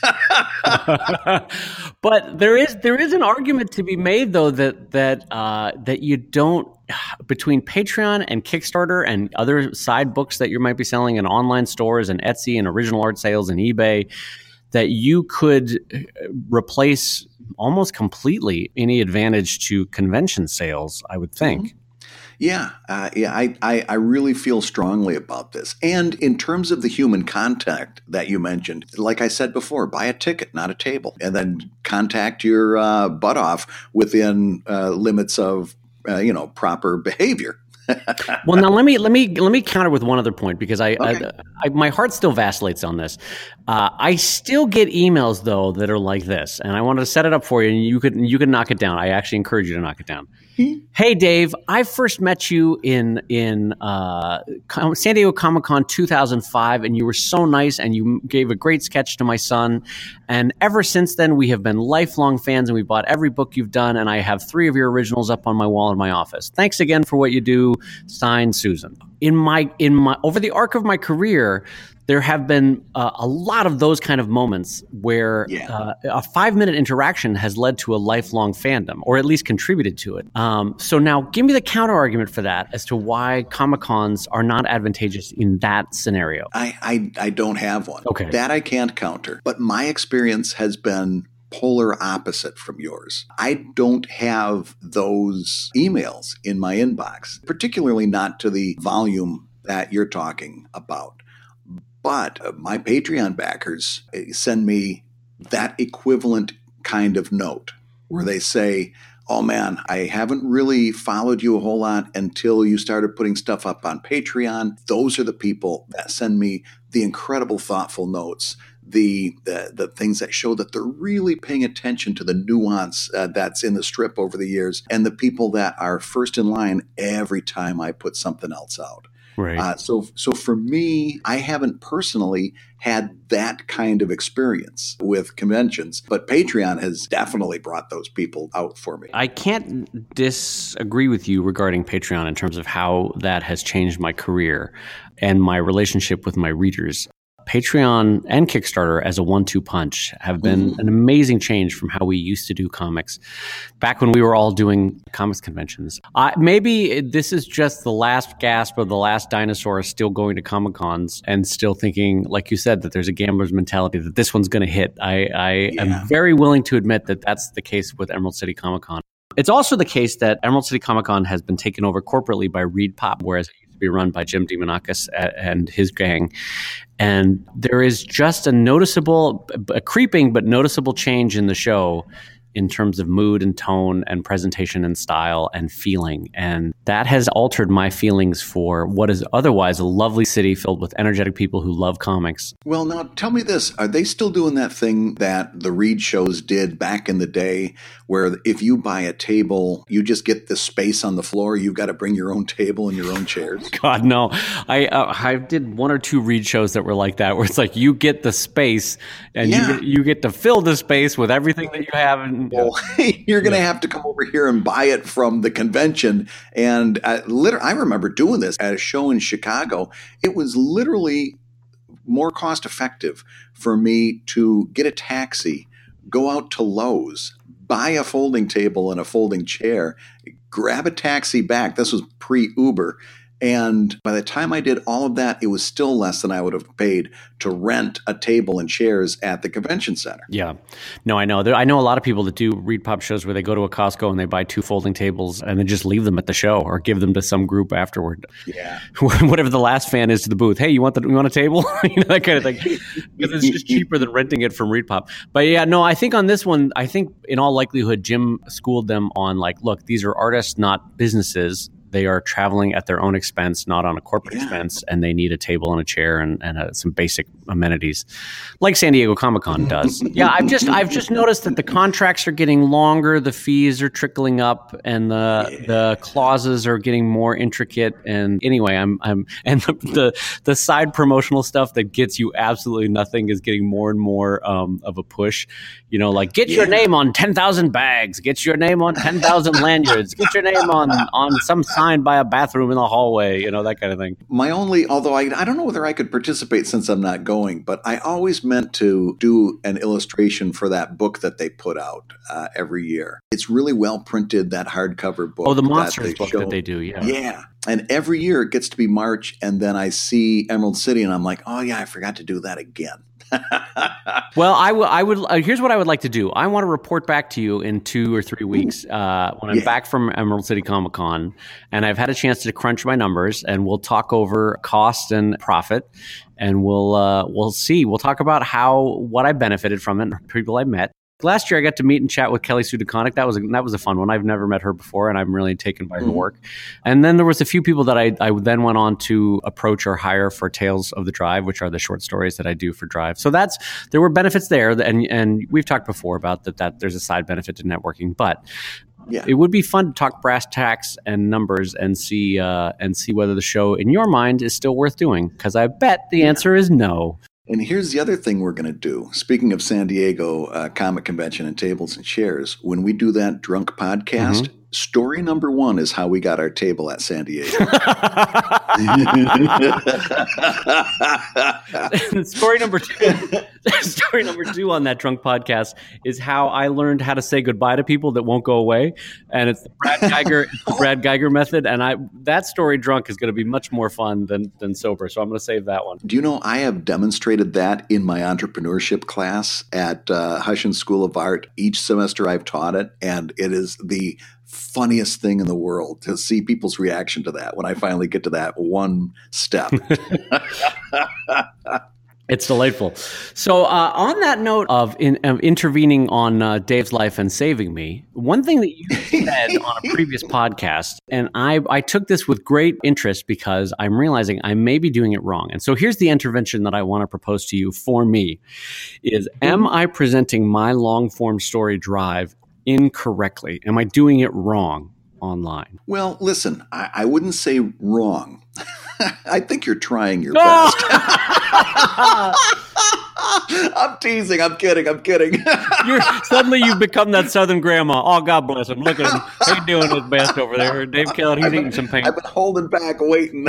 But there is an argument to be made, though, that you don't, between Patreon and Kickstarter and other side books that you might be selling in online stores and Etsy and original art sales and eBay, that you could replace almost completely any advantage to convention sales, I would think. Mm-hmm. I really feel strongly about this. And in terms of the human contact that you mentioned, like I said before, buy a ticket, not a table, and then contact your butt off within limits of proper behavior. Well, now let me counter with one other point, because I my heart still vacillates on this. I still get emails though that are like this, and I wanted to set it up for you, and you could knock it down. I actually encourage you to knock it down. Hey, Dave, I first met you in San Diego Comic-Con 2005, and you were so nice, and you gave a great sketch to my son. And ever since then, we have been lifelong fans, and we bought every book you've done, and I have 3 of your originals up on my wall in my office. Thanks again for what you do. Signed, Susan. In my over the arc of my career, there have been a lot of those kind of moments where a 5-minute interaction has led to a lifelong fandom, or at least contributed to it. So now give me the counter argument for that as to why Comic-Cons are not advantageous in that scenario. I don't have one. Okay. That I can't counter. But my experience has been polar opposite from yours. I don't have those emails in my inbox, particularly not to the volume that you're talking about. But my Patreon backers send me that equivalent kind of note where they say, oh man, I haven't really followed you a whole lot until you started putting stuff up on Patreon. Those are the people that send me the incredible thoughtful notes the things that show that they're really paying attention to the nuance that's in the strip over the years, and the people that are first in line every time I put something else out. Right. So for me, I haven't personally had that kind of experience with conventions, but Patreon has definitely brought those people out for me. I can't disagree with you regarding Patreon in terms of how that has changed my career and my relationship with my readers. Patreon and Kickstarter as a 1-2 punch have been an amazing change from how we used to do comics back when we were all doing comics conventions. Maybe this is just the last gasp of the last dinosaur still going to Comic Cons and still thinking, like you said, that there's a gambler's mentality that this one's going to hit. I am very willing to admit that that's the case with Emerald City Comic Con. It's also the case that Emerald City Comic Con has been taken over corporately by ReedPop, whereas it used to be run by Jim DeMonakis and his gang. And there is just a creeping but noticeable change in the show in terms of mood and tone and presentation and style and feeling. And that has altered my feelings for what is otherwise a lovely city filled with energetic people who love comics. Well, now tell me this. Are they still doing that thing that the Reed shows did back in the day where if you buy a table, you just get the space on the floor? You've got to bring your own table and your own chairs? God, no. I did 1 or 2 Reed shows that were like that, where it's like you get the space and you get to fill the space with everything that you have. And well, you're going to have to come over here and buy it from the convention. And I remember doing this at a show in Chicago. It was literally more cost effective for me to get a taxi, go out to Lowe's, buy a folding table and a folding chair, grab a taxi back. This was pre-Uber. And by the time I did all of that, it was still less than I would have paid to rent a table and chairs at the convention center. Yeah. No, I know. I know a lot of people that do ReedPop shows where they go to a Costco and they buy 2 folding tables and then just leave them at the show or give them to some group afterward. Yeah. Whatever the last fan is to the booth. Hey, you want a table? That kind of thing. Because it's just cheaper than renting it from ReedPop. But yeah, no, I think on this one, I think in all likelihood, Jim schooled them on look, these are artists, not businesses. They are traveling at their own expense, not on a corporate expense, and they need a table and a chair and some basic amenities, like San Diego Comic-Con does. Yeah, I've just noticed that the contracts are getting longer, the fees are trickling up, and the clauses are getting more intricate. And anyway, the side promotional stuff that gets you absolutely nothing is getting more and more of a push. Get your name on 10,000 bags, get your name on 10,000 lanyards, get your name on some signed by a bathroom in the hallway, that kind of thing. Although I don't know whether I could participate since I'm not going, but I always meant to do an illustration for that book that they put out every year. It's really well printed, that hardcover book. Oh, the Monsters book that they do, yeah. Yeah. And every year it gets to be March, and then I see Emerald City, and I'm like, oh yeah, I forgot to do that again. Well, I would. Here's what I would like to do. I want to report back to you in 2 or 3 weeks when I'm back from Emerald City Comic Con, and I've had a chance to crunch my numbers, and we'll talk over cost and profit, and we'll see. We'll talk about what I benefited from it, people I met. Last year, I got to meet and chat with Kelly Sue DeConnick. That was a fun one. I've never met her before, and I'm really taken by her work. And then there was a few people that I then went on to approach or hire for Tales of the Drive, which are the short stories that I do for Drive. So there were benefits there, and we've talked before about that there's a side benefit to networking. But it would be fun to talk brass tacks and numbers and see whether the show, in your mind, is still worth doing. Because I bet the answer is no. And here's the other thing we're going to do. Speaking of San Diego Comic Convention and Tables and Chairs, when we do that drunk podcast, story number 1 is how we got our table at San Diego. Story number 2 on that drunk podcast is how I learned how to say goodbye to people that won't go away, and it's the Brad Geiger method. And that story drunk is going to be much more fun than sober, so I'm going to save that one. Do you know I have demonstrated that in my entrepreneurship class at Hushin School of Art? Each semester I've taught it, and it is the funniest thing in the world to see people's reaction to that when I finally get to that one step. It's delightful. So on that note of intervening on Dave's life and saving me, one thing that you said on a previous podcast, and I took this with great interest because I'm realizing I may be doing it wrong. And so here's the intervention that I want to propose to you for me is, am I presenting my long-form story drive incorrectly? Am I doing it wrong online? Well, listen, I wouldn't say wrong. I think you're trying your best. I'm teasing. I'm kidding. Suddenly you've become that Southern grandma. Oh, God bless him. Look at him. He's doing his best over there. Dave Kellett, he's eating some paint. I've been holding back, waiting.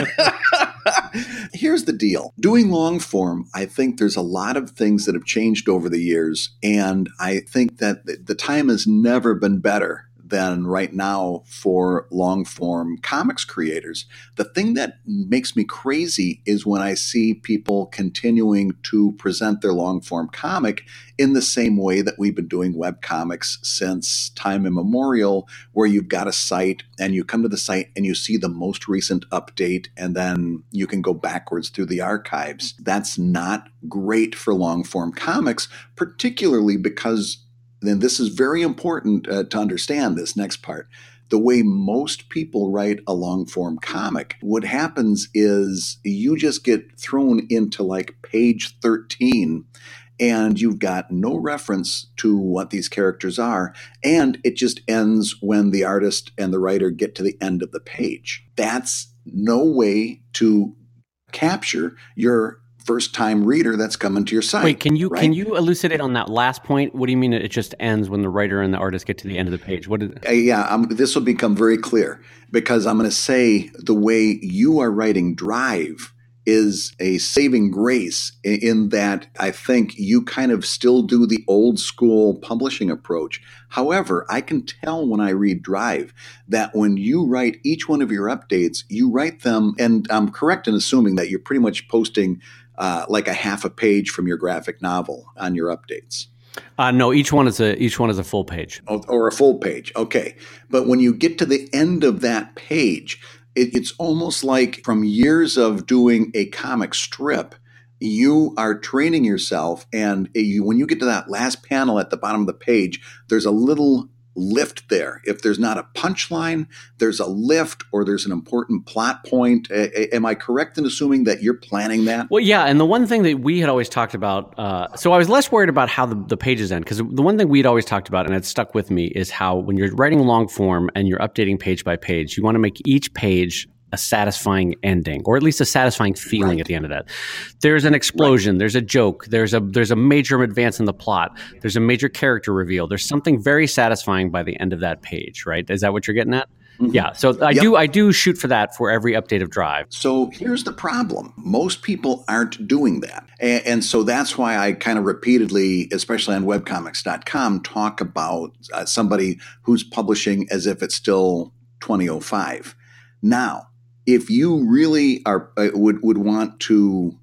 Here's the deal. Doing long form, I think there's a lot of things that have changed over the years. And I think that the time has never been better than right now for long form comics creators. The thing that makes me crazy is when I see people continuing to present their long form comic in the same way that we've been doing web comics since time immemorial, where you've got a site and you come to the site and you see the most recent update and then you can go backwards through the archives. That's not great for long form comics, particularly because then this is very important to understand this next part. The way most people write a long form comic, what happens is you just get thrown into like page 13 and you've got no reference to what these characters are. And it just ends when the artist and the writer get to the end of the page. That's no way to capture your first-time reader that's coming to your site. Wait, can you elucidate on that last point? What do you mean it just ends when the writer and the artist get to the end of the page? What is it? This will become very clear because I'm going to say the way you are writing Drive is a saving grace in that I think you kind of still do the old school publishing approach. However, I can tell when I read Drive that when you write each one of your updates, you write them, and I'm correct in assuming that you're pretty much posting like a half a page from your graphic novel on your updates. No, each one is a full page. Or a full page. Okay. But when you get to the end of that page, it's almost like from years of doing a comic strip, you are training yourself. And when you get to that last panel at the bottom of the page, there's a little lift there. If there's not a punchline, there's a lift or there's an important plot point. Am I correct in assuming that you're planning that? Well, yeah. And the one thing that we had always talked about, so I was less worried about how the pages end, because the one thing we'd always talked about, and it stuck with me, is how when you're writing long form and you're updating page by page, you want to make each page a satisfying ending, or at least a satisfying feeling at the end of that. There's an explosion, there's a joke, there's a major advance in the plot, there's a major character reveal, there's something very satisfying by the end of that page, right? Is that what you're getting at? Mm-hmm. Yeah. So I do shoot for that for every update of Drive. So here's the problem. Most people aren't doing that. And so that's why I kind of repeatedly, especially on webcomics.com, talk about somebody who's publishing as if it's still 2005. Now, if you really would want to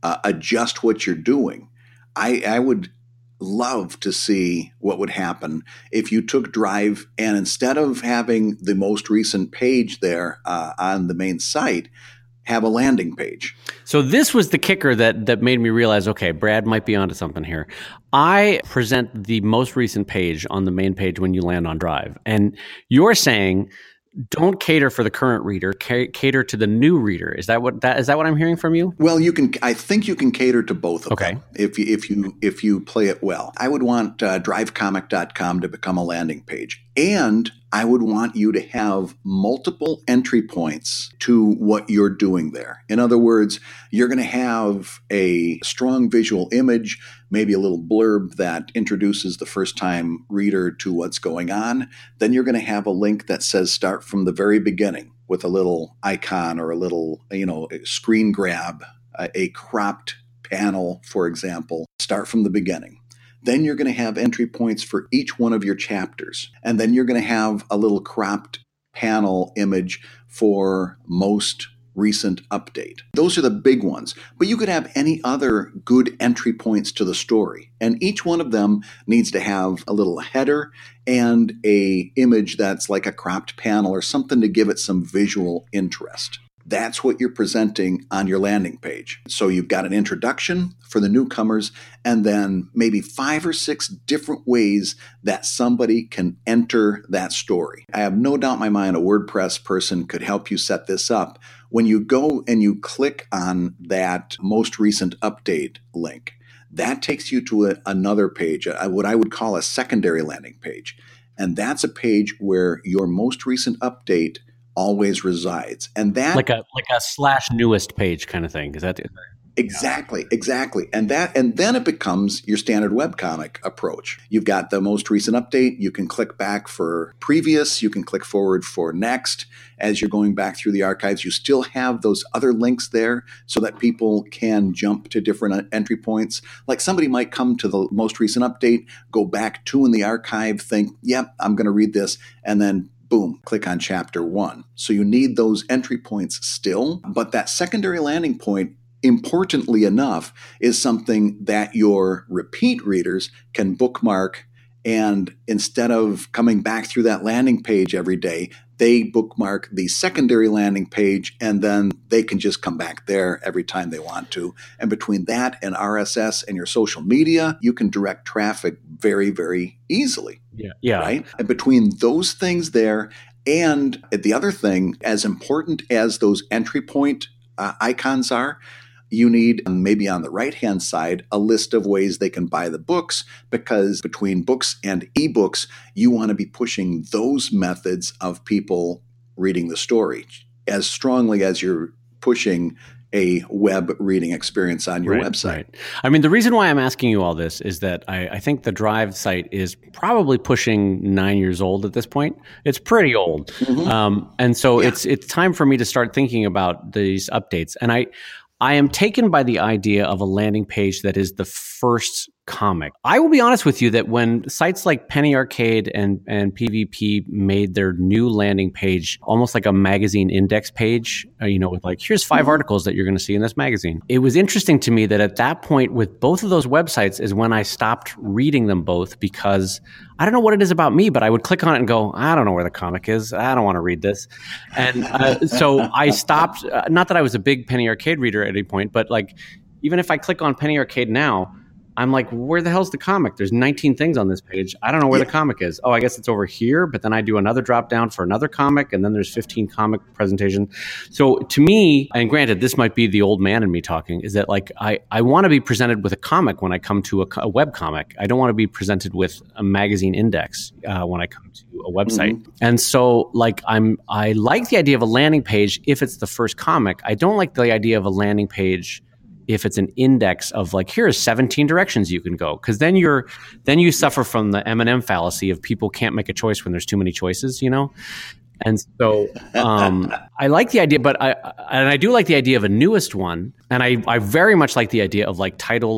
adjust what you're doing, I would love to see what would happen if you took Drive and instead of having the most recent page there on the main site, have a landing page. So this was the kicker that made me realize, okay, Brad might be onto something here. I present the most recent page on the main page when you land on Drive, and you're saying don't cater for the current reader, cater to the new reader. Is that what I'm hearing from you? Well, I think you can cater to both of them if you play it well. I would want drivecomic.com to become a landing page. And I would want you to have multiple entry points to what you're doing there. In other words, you're going to have a strong visual image, maybe a little blurb that introduces the first-time reader to what's going on. Then you're going to have a link that says start from the very beginning with a little icon or a little, screen grab, a cropped panel, for example. Start from the beginning. Then you're going to have entry points for each one of your chapters. And then you're going to have a little cropped panel image for most recent update. Those are the big ones. But you could have any other good entry points to the story. And each one of them needs to have a little header and a image that's like a cropped panel or something to give it some visual interest. That's what you're presenting on your landing page. So you've got an introduction for the newcomers, and then maybe 5 or 6 different ways that somebody can enter that story. I have no doubt in my mind a WordPress person could help you set this up. When you go and you click on that most recent update link, that takes you to another page, what I would call a secondary landing page. And that's a page where your most recent update always resides. And that like a slash newest page kind of thing. Is that exactly. And then it becomes your standard webcomic approach. You've got the most recent update. You can click back for previous. You can click forward for next. As you're going back through the archives, you still have those other links there so that people can jump to different entry points. Like somebody might come to the most recent update, go back to in the archive, think, yep, I'm going to read this, and then boom, click on chapter 1. So you need those entry points still, but that secondary landing point, importantly enough, is something that your repeat readers can bookmark. And instead of coming back through that landing page every day, they bookmark the secondary landing page, and then they can just come back there every time they want to. And between that and RSS and your social media, you can direct traffic very, very easily. Yeah. Right? And between those things there and the other thing, as important as those entry point icons are, you need maybe on the right-hand side a list of ways they can buy the books, because between books and ebooks, you want to be pushing those methods of people reading the story as strongly as you're pushing a web reading experience on your website. Right. I mean, the reason why I'm asking you all this is that I think the Drive site is probably pushing 9 years old at this point. It's pretty old. Mm-hmm. And so it's time for me to start thinking about these updates. And I am taken by the idea of a landing page that is the first comic. I will be honest with you that when sites like Penny Arcade and PvP made their new landing page almost like a magazine index page, with like, here's 5 articles that you're going to see in this magazine. It was interesting to me that at that point with both of those websites is when I stopped reading them both, because I don't know what it is about me, but I would click on it and go, I don't know where the comic is. I don't want to read this. And so I stopped, not that I was a big Penny Arcade reader at any point, but like, even if I click on Penny Arcade now, I'm like, where the hell's the comic? There's 19 things on this page. I don't know where the comic is. Oh, I guess it's over here. But then I do another drop down for another comic, and then there's 15 comic presentation. So to me, and granted, this might be the old man in me talking, is that like I want to be presented with a comic when I come to a web comic. I don't want to be presented with a magazine index when I come to a website. Mm-hmm. And so like I like the idea of a landing page if it's the first comic. I don't like the idea of a landing page if it's an index of like, here's 17 directions you can go, because then you suffer from the M&M fallacy of people can't make a choice when there's too many choices, And so I like the idea, but I do like the idea of a newest one, and I very much like the idea of like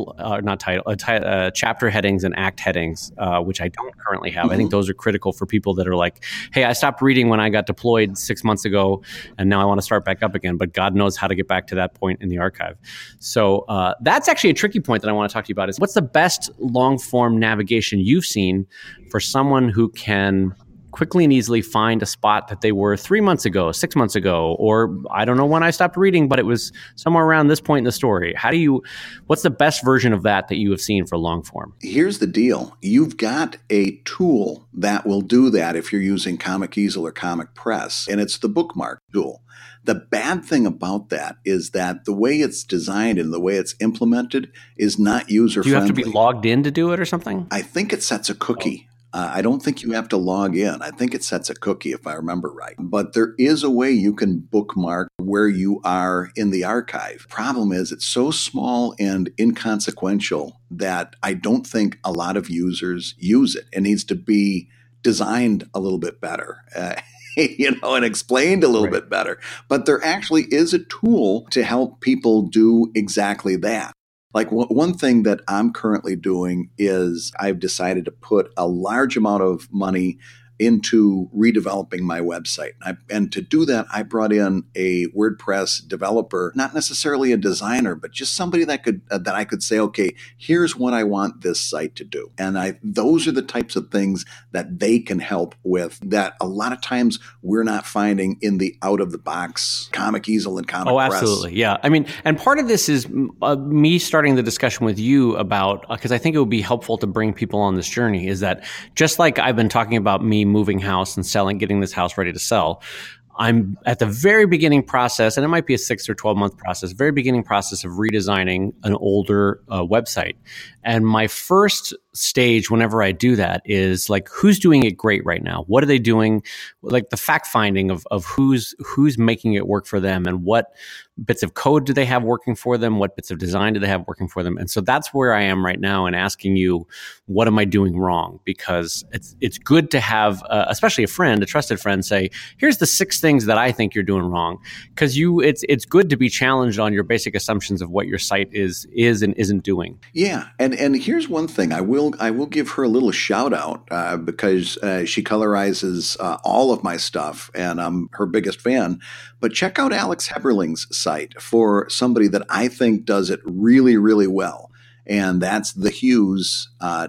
chapter headings and act headings, which I don't currently have. Mm-hmm. I think those are critical for people that are like, hey, I stopped reading when I got deployed 6 months ago, and now I want to start back up again, but God knows how to get back to that point in the archive. So that's actually a tricky point that I want to talk to you about is what's the best long form navigation you've seen for someone who can quickly and easily find a spot that they were 3 months ago, 6 months ago, or I don't know when I stopped reading, but it was somewhere around this point in the story. What's the best version of that you have seen for long form? Here's the deal. You've got a tool that will do that if you're using Comic Easel or Comic Press, and it's the bookmark tool. The bad thing about that is that the way it's designed and the way it's implemented is not user-friendly. Do you have to be logged in to do it or something? I think it sets a cookie. I don't think you have to log in. I think it sets a cookie if I remember right. But there is a way you can bookmark where you are in the archive. Problem is it's so small and inconsequential that I don't think a lot of users use it. It needs to be designed a little bit better. And explained a little bit better. But there actually is a tool to help people do exactly that. Like one thing that I'm currently doing is I've decided to put a large amount of money into redeveloping my website. And to do that, I brought in a WordPress developer, not necessarily a designer, but just somebody that I could say, okay, here's what I want this site to do. And those are the types of things that they can help with that a lot of times we're not finding in the out-of-the-box Comic Easel and Comic Press. Oh, absolutely. Yeah. I mean, and part of this is me starting the discussion with you about, because I think it would be helpful to bring people on this journey, is that just like I've been talking about me moving house and selling, getting this house ready to sell, I'm at the very beginning process, and it might be a 6 or 12 month process, very beginning process of redesigning an older website. And my first stage whenever I do that is like, who's doing it great right now? What are they doing? Like the fact finding of who's making it work for them, and what bits of code do they have working for them? What bits of design do they have working for them? And so that's where I am right now, and asking you, what am I doing wrong? Because it's good to have, especially a trusted friend, say, here's the 6 things that I think you're doing wrong. Because it's good to be challenged on your basic assumptions of what your site is and isn't doing. Yeah, and here's one thing I will give her a little shout out because she colorizes all of my stuff, and I'm her biggest fan. But check out Alex Heberling's site for somebody that I think does it really, really well. And that's the Hughes,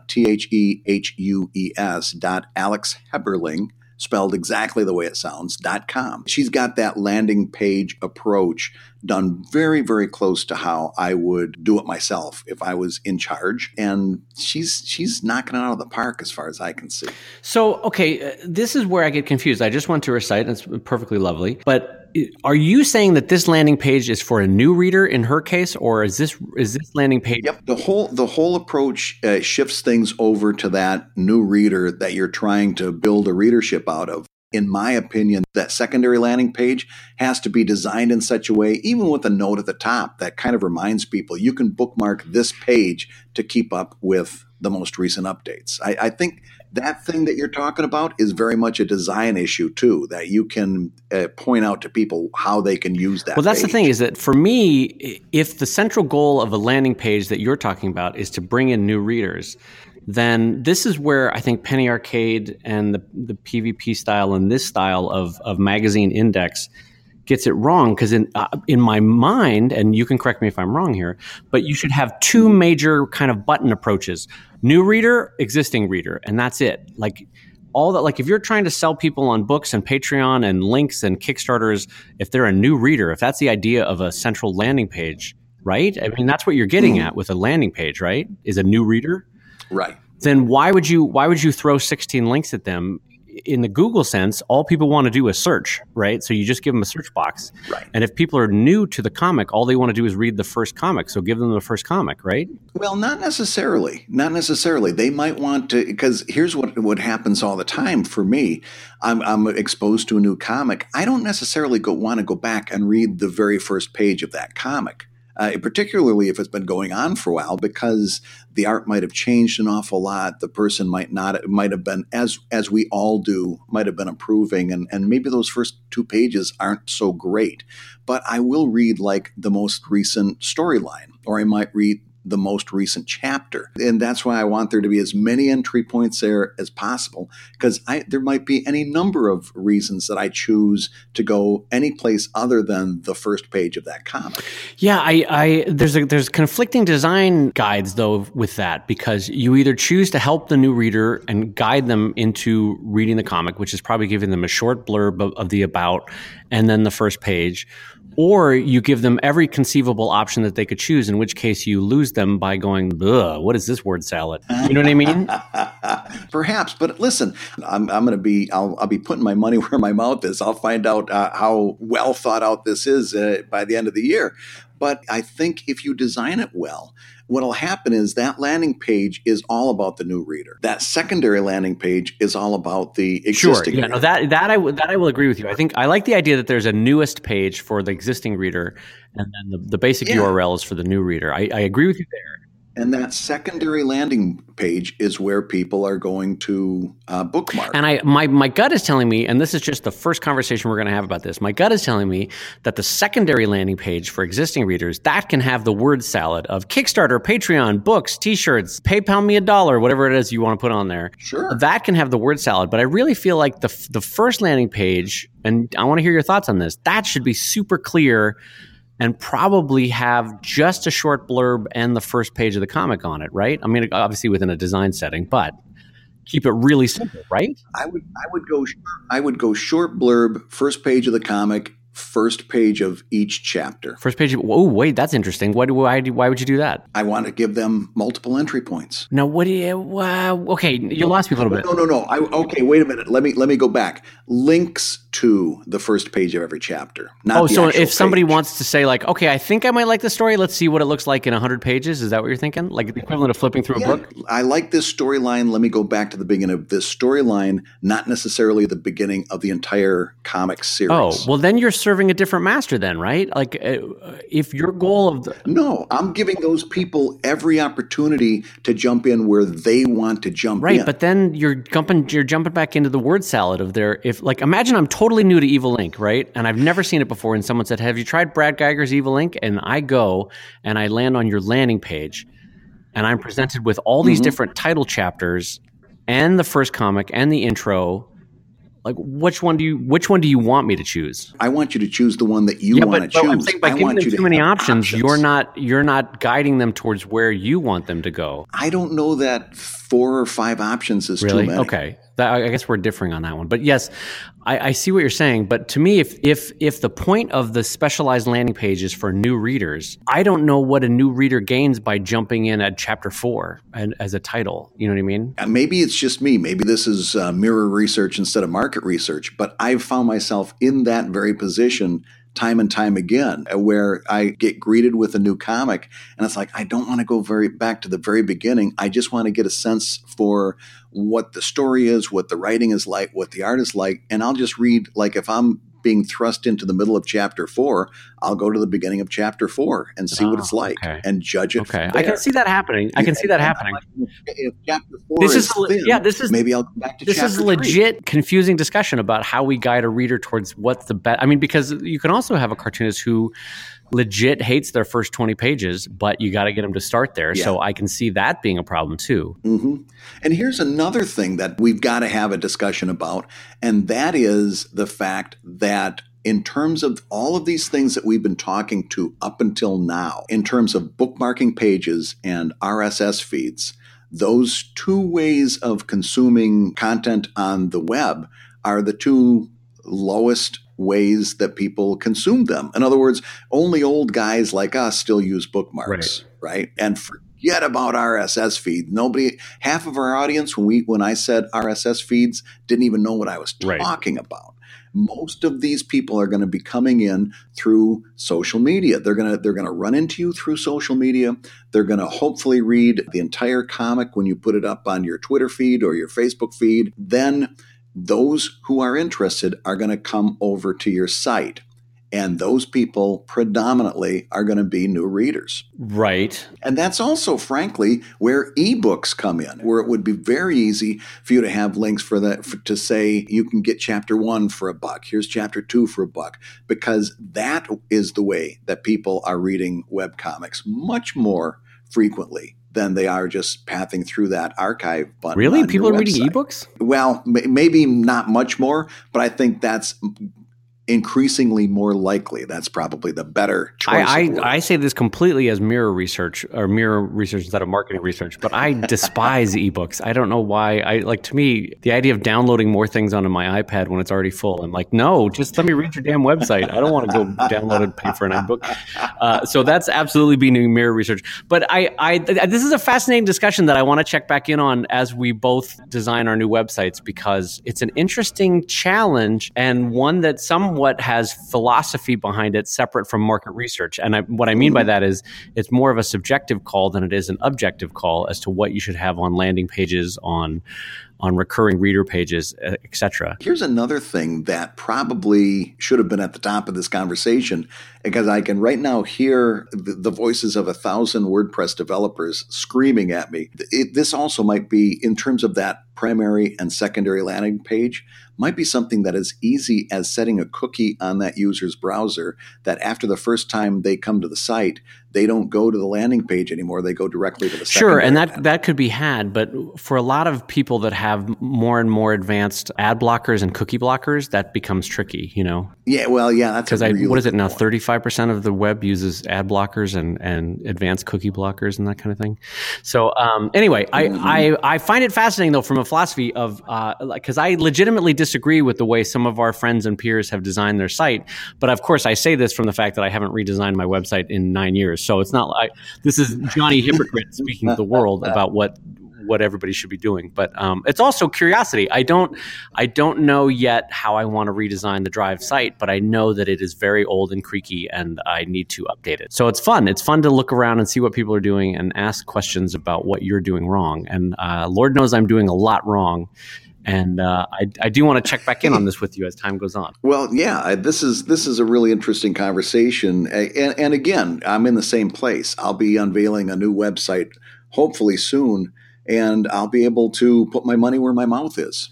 TheHues Alex Heberling, spelled exactly the way it sounds, .com. She's got that landing page approach done very, very close to how I would do it myself if I was in charge. And she's knocking it out of the park as far as I can see. So, okay, this is where I get confused. I just went to her site, and it's perfectly lovely. But are you saying that this landing page is for a new reader in her case, or is this landing page? Yep. The whole approach shifts things over to that new reader that you're trying to build a readership out of. In my opinion, that secondary landing page has to be designed in such a way, even with a note at the top, that kind of reminds people you can bookmark this page to keep up with the most recent updates. I think that thing that you're talking about is very much a design issue too, that you can point out to people how they can use that. Well, that's page. The thing is that for me, if the central goal of a landing page that you're talking about is to bring in new readers, then this is where I think Penny Arcade and the PvP style and this style of magazine index gets it wrong. Because in my mind, and you can correct me if I'm wrong here, but you should have 2 major kind of button approaches: new reader, existing reader, and that's it. Like all that. Like if you're trying to sell people on books and Patreon and links and Kickstarters, if they're a new reader, if that's the idea of a central landing page, right? I mean, that's what you're getting at with a landing page, right? Is a new reader. Right. Then why would you throw 16 links at them? In the Google sense, all people want to do is search, right? So you just give them a search box. Right. And if people are new to the comic, all they want to do is read the first comic. So give them the first comic, right? Well, not necessarily. Not necessarily. They might want to, because here's what happens all the time for me. I'm exposed to a new comic. I don't necessarily want to go back and read the very first page of that comic. Particularly if it's been going on for a while, because the art might have changed an awful lot. The person might have been, as we all do, might have been improving, and maybe those first 2 pages aren't so great. But I will read like the most recent storyline, or I might read the most recent chapter. And that's why I want there to be as many entry points there as possible, because there might be any number of reasons that I choose to go any place other than the first page of that comic. Yeah, there's conflicting design guides though with that, because you either choose to help the new reader and guide them into reading the comic, which is probably giving them a short blurb of the about and then the first page, or you give them every conceivable option that they could choose, in which case you lose them by going, ugh, what is this word salad? You know what I mean? Perhaps, but listen, I'll be putting my money where my mouth is. I'll find out how well thought out this is by the end of the year. But I think if you design it well, what'll happen is that landing page is all about the new reader. That secondary landing page is all about the existing reader. No, that I will agree with you. I think I like the idea that there's a newest page for the existing reader, and then the basic URL is for the new reader. I agree with you there. And that secondary landing page is where people are going to bookmark. And my gut is telling me, and this is just the first conversation we're going to have about this, my gut is telling me that the secondary landing page for existing readers, that can have the word salad of Kickstarter, Patreon, books, t-shirts, PayPal me $1, whatever it is you want to put on there. Sure. That can have the word salad. But I really feel like the first landing page, and I want to hear your thoughts on this, that should be super clear and probably have just a short blurb and the first page of the comic on it, right? I mean, obviously within a design setting, but keep it really simple, right? I would go short blurb, first page of the comic, first page of each chapter. First page. Oh, wait, that's interesting. Why would you do that? I want to give them multiple entry points. Now, what do you? Okay, you lost me a little bit. No. Okay, wait a minute. Let me go back. Links to the first page of every chapter. Not so if somebody page. wants to say like, okay, I think I might like the story. Let's see what it looks like in 100 pages. Is that what you're thinking? Like the equivalent of flipping through a book? I like this storyline. Let me go back to the beginning of this storyline, not necessarily the beginning of the entire comic series. Oh, well, then you're serving a different master then, right? Like if your goal of No, I'm giving those people every opportunity to jump in where they want to jump in. Right, but then you're jumping back into the word salad of imagine I'm totally new to Evil Inc., right? And I've never seen it before, and someone said, have you tried Brad Geiger's Evil Inc.? And I go and I land on your landing page and I'm presented with all these different title chapters and the first comic and the intro. Like, which one do you want me to choose? I want you to choose the one that you want to choose. I'm saying by giving them too many options, you're not guiding them towards where you want them to go. I don't know that 4 or 5 options is really too many. Okay. I guess we're differing on that one. But yes, I see what you're saying. But to me, if the point of the specialized landing page is for new readers, I don't know what a new reader gains by jumping in at chapter 4 and as a title. You know what I mean? Maybe it's just me. Maybe this is mirror research instead of market research. But I've found myself in that very position time and time again, where I get greeted with a new comic and it's like, I don't want to go back to the very beginning. I just want to get a sense for what the story is, what the writing is like, what the art is like. And I'll just read, like if I'm being thrust into the middle of chapter 4, I'll go to the beginning of chapter 4 and see what it's like and judge it. Okay, I can see that happening. If chapter 4 is thin, maybe I'll go back to chapter 3. This is a legit confusing discussion about how we guide a reader towards what's the best. I mean, because you can also have a cartoonist who legit hates their first 20 pages, but you got to get them to start there. Yeah. So I can see that being a problem too. Mm-hmm. And here's another thing that we've got to have a discussion about, and that is the fact that in terms of all of these things that we've been talking to up until now, in terms of bookmarking pages and RSS feeds, those 2 ways of consuming content on the web are the 2 lowest ways that people consume them. In other words, only old guys like us still use bookmarks, right? And forget about RSS feed. Half of our audience, when I said RSS feeds, didn't even know what I was talking about. Most of these people are going to be coming in through social media. They're going to run into you through social media. They're going to hopefully read the entire comic when you put it up on your Twitter feed or your Facebook feed. Then those who are interested are going to come over to your site. And those people predominantly are going to be new readers. Right. And that's also, frankly, where ebooks come in, where it would be very easy for you to have links for that, to say you can get chapter 1 for $1. Here's chapter 2 for $1, because that is the way that people are reading webcomics much more frequently than they are just pathing through that archive button. Really? People are reading ebooks? Well, maybe not much more, but I think that's increasingly more likely. That's probably the better choice. I say this completely as mirror research instead of marketing research, but I despise ebooks. I don't know why. To me, the idea of downloading more things onto my iPad when it's already full, I'm like, no, just let me read your damn website. I don't want to go download and pay for an ebook. So that's absolutely being mirror research. But this is a fascinating discussion that I want to check back in on as we both design our new websites, because it's an interesting challenge and one that somewhat has philosophy behind it separate from market research. And what I mean by that is it's more of a subjective call than it is an objective call as to what you should have on landing pages, on on recurring reader pages, etc. Here's another thing that probably should have been at the top of this conversation, because I can right now hear the voices of 1,000 WordPress developers screaming at me. This also might be, in terms of that primary and secondary landing page, might be something that is easy as setting a cookie on that user's browser, that after the first time they come to the site, they don't go to the landing page anymore. They go directly to the Sure, and landing. that could be had, but for a lot of people that have more and more advanced ad blockers and cookie blockers, that becomes tricky, Yeah, well, yeah, that's because really what is it good now? point. 35% of the web uses ad blockers and advanced cookie blockers and that kind of thing. So anyway, I find it fascinating though from a philosophy of because I legitimately disagree with the way some of our friends and peers have designed their site, but of course I say this from the fact that I haven't redesigned my website in 9 years. So it's not like this is Johnny Hypocrite speaking to the world about what everybody should be doing. But it's also curiosity. I don't know yet how I want to redesign the Drive site, but I know that it is very old and creaky and I need to update it. So it's fun. It's fun to look around and see what people are doing and ask questions about what you're doing wrong. And Lord knows I'm doing a lot wrong. And I do want to check back in on this with you as time goes on. Well, yeah, this is a really interesting conversation. And again, I'm in the same place. I'll be unveiling a new website hopefully soon, and I'll be able to put my money where my mouth is.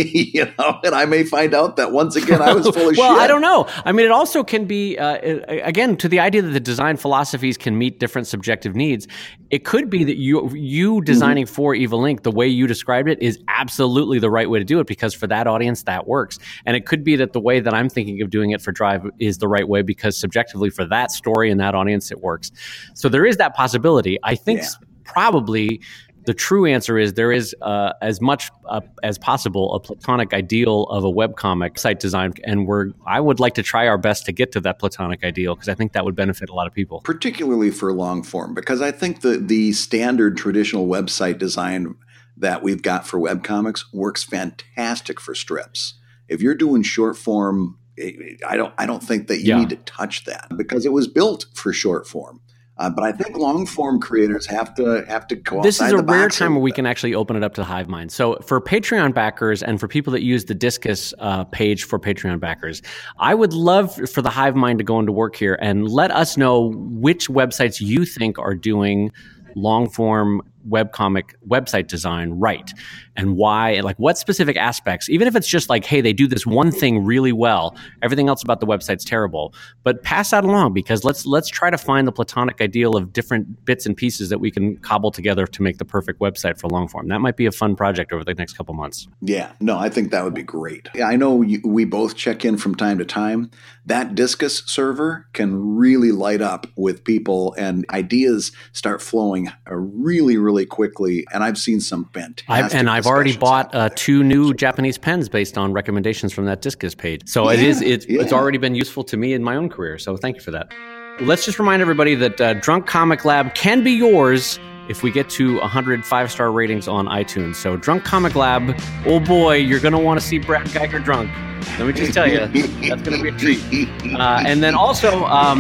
And I may find out that once again I was full of shit. Well, I don't know. I mean, it also can be, again, to the idea that the design philosophies can meet different subjective needs. It could be that you designing for Evil Inc., the way you described it, is absolutely the right way to do it, because for that audience, that works. And it could be that the way that I'm thinking of doing it for Drive is the right way, because subjectively for that story and that audience, it works. So there is that possibility. I think probably the true answer is there is as much as possible a platonic ideal of a webcomic site design, and I would like to try our best to get to that platonic ideal, because I think that would benefit a lot of people. Particularly for long form, because I think the standard traditional website design that we've got for webcomics works fantastic for strips. If you're doing short form, I don't think that you need to touch that, because it was built for short form. But I think long form creators have to go outside the box. This is a rare time where we can actually open it up to the hive mind. So for Patreon backers and for people that use the Discus page for Patreon backers, I would love for the hive mind to go into work here and let us know which websites you think are doing long form webcomic website design right, and why, like what specific aspects, even if it's just like, hey, they do this one thing really well, everything else about the website's terrible, but pass that along, because let's try to find the platonic ideal of different bits and pieces that we can cobble together to make the perfect website for long form. That might be a fun project over the next couple months. Yeah, no, I think that would be great. I know we both check in from time to time. That Discus server can really light up with people, and ideas start flowing really, really quickly. And I've seen some fantastic I've already bought 2 new Japanese pens based on recommendations from that Discus page. So it's already been useful to me in my own career. So thank you for that. Let's just remind everybody that Drunk Comic Lab can be yours if we get to 100 5-star ratings on iTunes. So Drunk Comic Lab, oh boy, you're going to want to see Brad Geiger drunk. Let me just tell you, that's going to be a treat. And then also,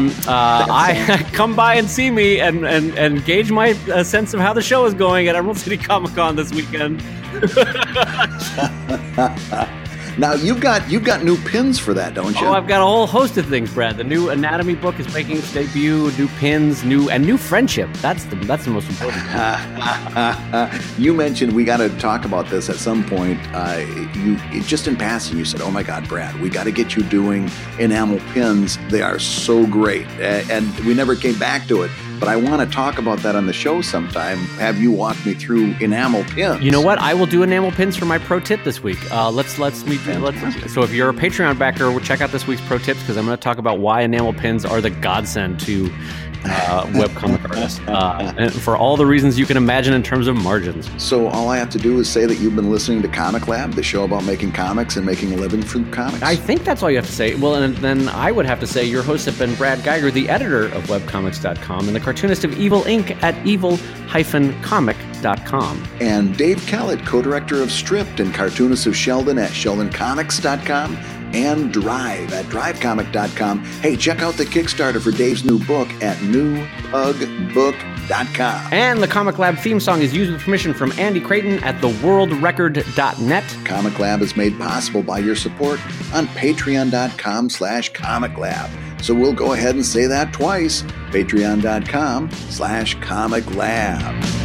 I come by and see me and gauge my sense of how the show is going at Emerald City Comic Con this weekend. Now you've got new pins for that, don't you? Oh, I've got a whole host of things, Brad. The new anatomy book is making its debut. New pins, new friendship. That's the most important. You mentioned we got to talk about this at some point. You just in passing, you said, "Oh my God, Brad, we got to get you doing enamel pins. They are so great," and we never came back to it. But I want to talk about that on the show sometime. Have you walk me through enamel pins? You know what? I will do enamel pins for my pro tip this week. Let's meet. So if you're a Patreon backer, we'll check out this week's pro tips, because I'm going to talk about why enamel pins are the godsend to webcomic artists, and for all the reasons you can imagine in terms of margins. So all I have to do is say that you've been listening to Comic Lab, the show about making comics and making a living from comics. I think that's all you have to say. Well, and then I would have to say your hosts have been Brad Geiger, the editor of webcomics.com, and the cartoonist of Evil Inc. at evil-comic.com. And Dave Kellett, co-director of Stripped and cartoonist of Sheldon at sheldoncomics.com. and Drive at drivecomic.com. Hey, check out the Kickstarter for Dave's new book at newpugbook.com. And the Comic Lab theme song is used with permission from Andy Creighton at theworldrecord.net. Comic Lab is made possible by your support on patreon.com/comiclab. So we'll go ahead and say that twice, patreon.com/comiclab.